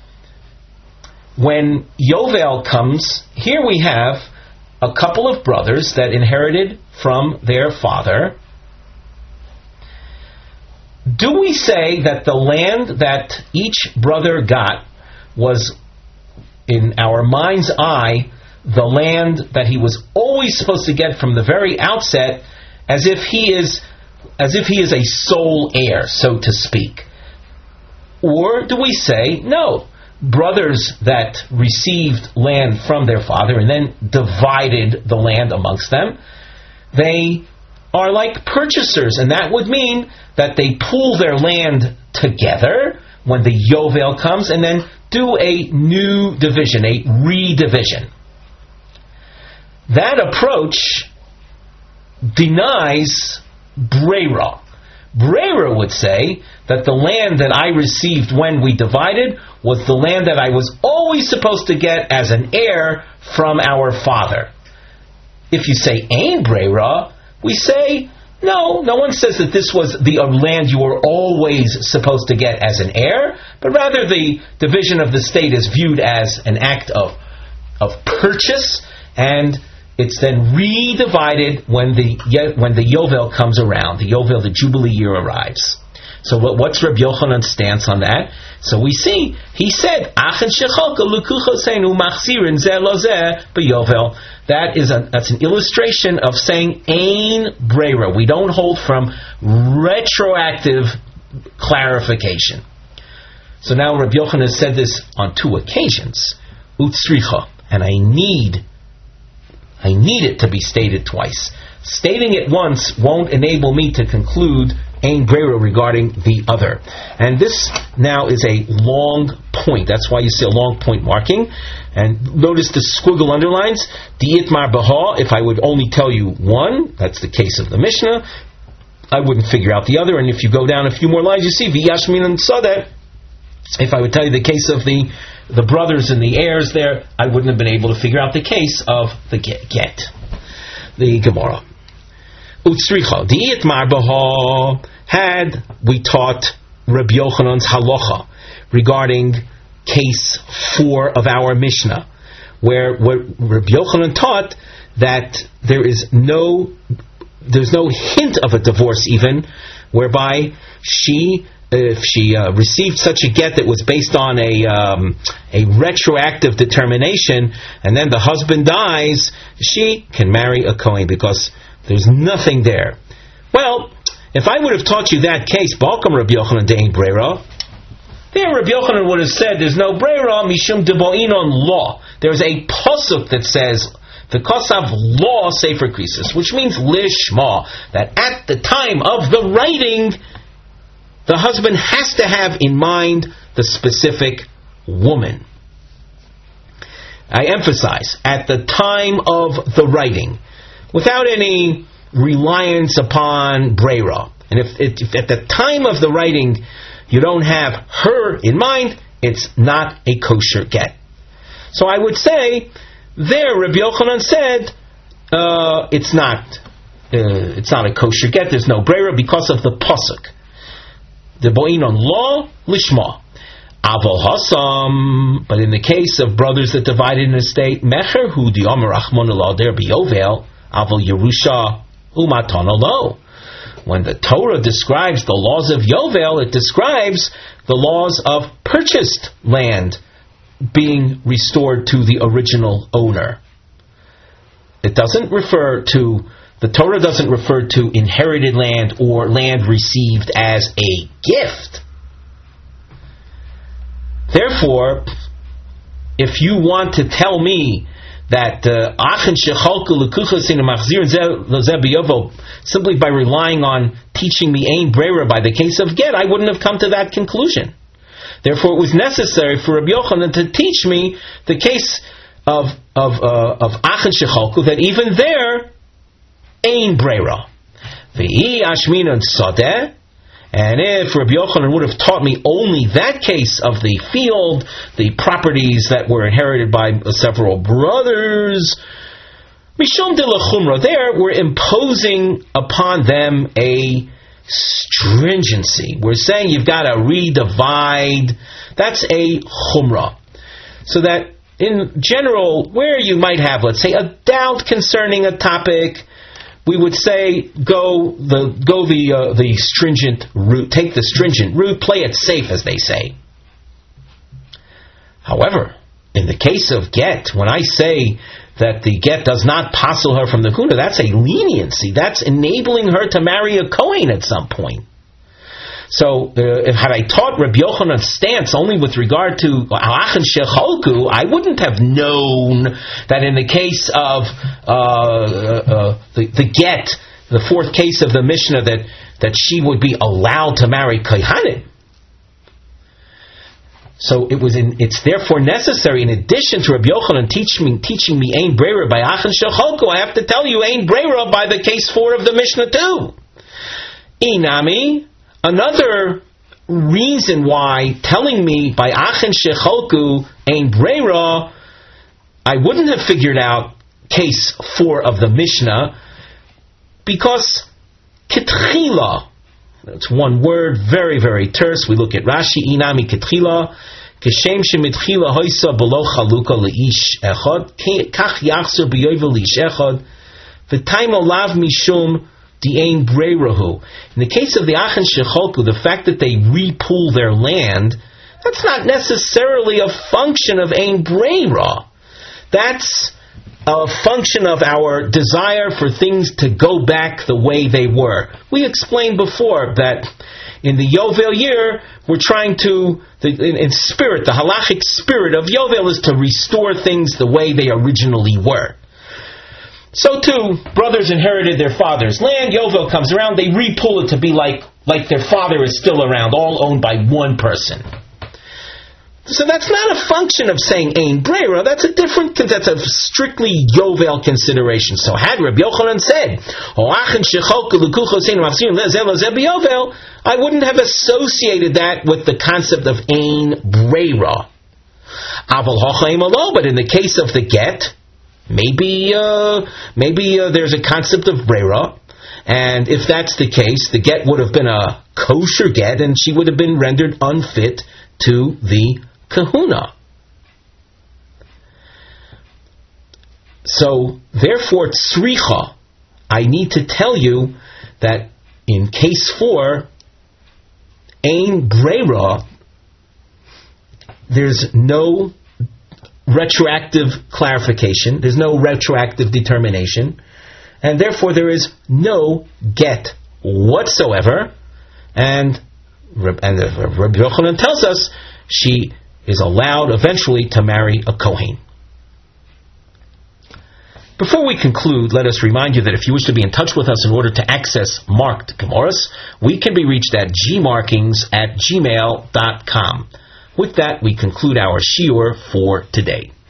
When Yovel comes, here we have a couple of brothers that inherited from their father. Do we say that the land that each brother got was, in our mind's eye, the land that he was always supposed to get from the very outset, as if he is, as if he is a sole heir, so to speak? Or do we say, no, brothers that received land from their father and then divided the land amongst them, they are like purchasers, and that would mean that they pool their land together when the Yovel comes and then do a new division, a redivision. That approach denies Breira. Breira would say that the land that I received when we divided was the land that I was always supposed to get as an heir from our father. If you say Ein Breira, we say, no, no one says that this was the land you were always supposed to get as an heir, but rather the division of the state is viewed as an act of, of purchase, and it's then redivided when the when the Yovel comes around. The Yovel, the Jubilee year, arrives. So what, what's Rabbi Yochanan's stance on that? So we see, he said, that is a, that's an illustration of saying Ein Breira. We don't hold from retroactive clarification. So now Rabbi Yochanan has said this on two occasions. Utsricha, and I need I need it to be stated twice. Stating it once won't enable me to conclude Ein Breira regarding the other. And this now is a long point. That's why you see a long point marking. And notice the squiggle underlines. Di'itmar Baha, if I would only tell you one, that's the case of the Mishnah, I wouldn't figure out the other. And if you go down a few more lines, you see V'yashmin and Sadeh. If I would tell you the case of the the brothers and the heirs there, I wouldn't have been able to figure out the case of the get. The Gemara. Utsricha, Di'itmar Baha, had we taught Rabbi Yochanan's halacha regarding case four of our Mishnah, where what Rabbi Yochanan taught that there is no, there's no hint of a divorce even, whereby she, if she uh, received such a get that was based on a um, a retroactive determination, and then the husband dies, she can marry a Kohen because there's nothing there. Well, if I would have taught you that case, Balkam Rabbi Yochanan de'ein breira, there Rabbi Yochanan would have said there's no breira mishum debo'inon law. There's a pasuk that says the kosav law sefer krisis, which means lishma, that at the time of the writing, the husband has to have in mind the specific woman. I emphasize, at the time of the writing, without any reliance upon breira. And if, if at the time of the writing you don't have her in mind, it's not a kosher get. So I would say, there Rabbi Yochanan said, uh, it's not uh, it's not a kosher get, there's no breira because of the pasuk. The bo'inon law, lishma. Avol hasam, but in the case of brothers that divided an estate, mecher hu di'omer achmon elo der biyovel, avol yerusha umatana lo. When the Torah describes the laws of Yovel, it describes the laws of purchased land being restored to the original owner. It doesn't refer to, the Torah doesn't refer to inherited land or land received as a gift. Therefore, if you want to tell me that Achen shechalku lekuchas in machzir zebiyovo simply by relying on teaching me ein breira by the case of get, I wouldn't have come to that conclusion. Therefore, it was necessary for Rabbi Yochanan to teach me the case of of uh, of Achen shechalku, that even there ein breira. V'hi ashminon sadeh. And if Rabbi Yochanan would have taught me only that case of the field, the properties that were inherited by several brothers, Mishum de la Chumra, there we're imposing upon them a stringency. We're saying you've got to redivide. That's a Chumra. So that in general, where you might have, let's say, a doubt concerning a topic, we would say go the go the uh, the stringent route, take the stringent route, play it safe, as they say. However, in the case of get, when I say that the get does not passel her from the kuna, that's a leniency. That's enabling her to marry a Kohen at some point. So, uh, if had I taught Rabbi Yochanan's stance only with regard to Achen Shechalku, I wouldn't have known that in the case of uh, uh, the, the get, the fourth case of the Mishnah, that, that she would be allowed to marry Kohanim. So it was in, it's therefore necessary, in addition to Rabbi Yochanan teaching me, teaching me Ein Breira by Achen Shechalku, I have to tell you Ein Breira by the case four of the Mishnah too. Inami. Another reason why telling me by Achen Shechalku Ein Breira, I wouldn't have figured out case four of the Mishnah, because Ketchila, that's one word, very, very terse. We look at Rashi, Inami Ketchila, Keshem Shemitchila Hoysa Below Chaluka Leish Echad, Kach Yachzer B'Yovel Leish Echad, V'Taimo Lav Mishum the Ein Breirahu. In the case of the Achen Shechalku, the fact that they repool their land, that's not necessarily a function of Ein Breira. That's a function of our desire for things to go back the way they were. We explained before that in the Yovel year, we're trying to, in, in spirit, the halachic spirit of Yovel is to restore things the way they originally were. So too, brothers inherited their father's land. Yovel comes around, they repull it to be like, like their father is still around, all owned by one person. So that's not a function of saying Ein Breira. That's a different, that's a strictly Yovel consideration. So had Rabbi Yochanan said, I wouldn't have associated that with the concept of Ein Breira. But in the case of the get, Maybe, uh, maybe uh, there's a concept of breira, and if that's the case, the get would have been a kosher get, and she would have been rendered unfit to the kahuna. So, therefore, tzricha, I need to tell you that in case four, ein breira, there's no retroactive clarification, there's no retroactive determination, and therefore there is no get whatsoever, and, and Rabbi Yochanan tells us she is allowed eventually to marry a Kohen. Before we conclude, let us remind you that if you wish to be in touch with us in order to access marked Gemaras, we can be reached at gmarkings at gmail dot com. With that, we conclude our shiur for today.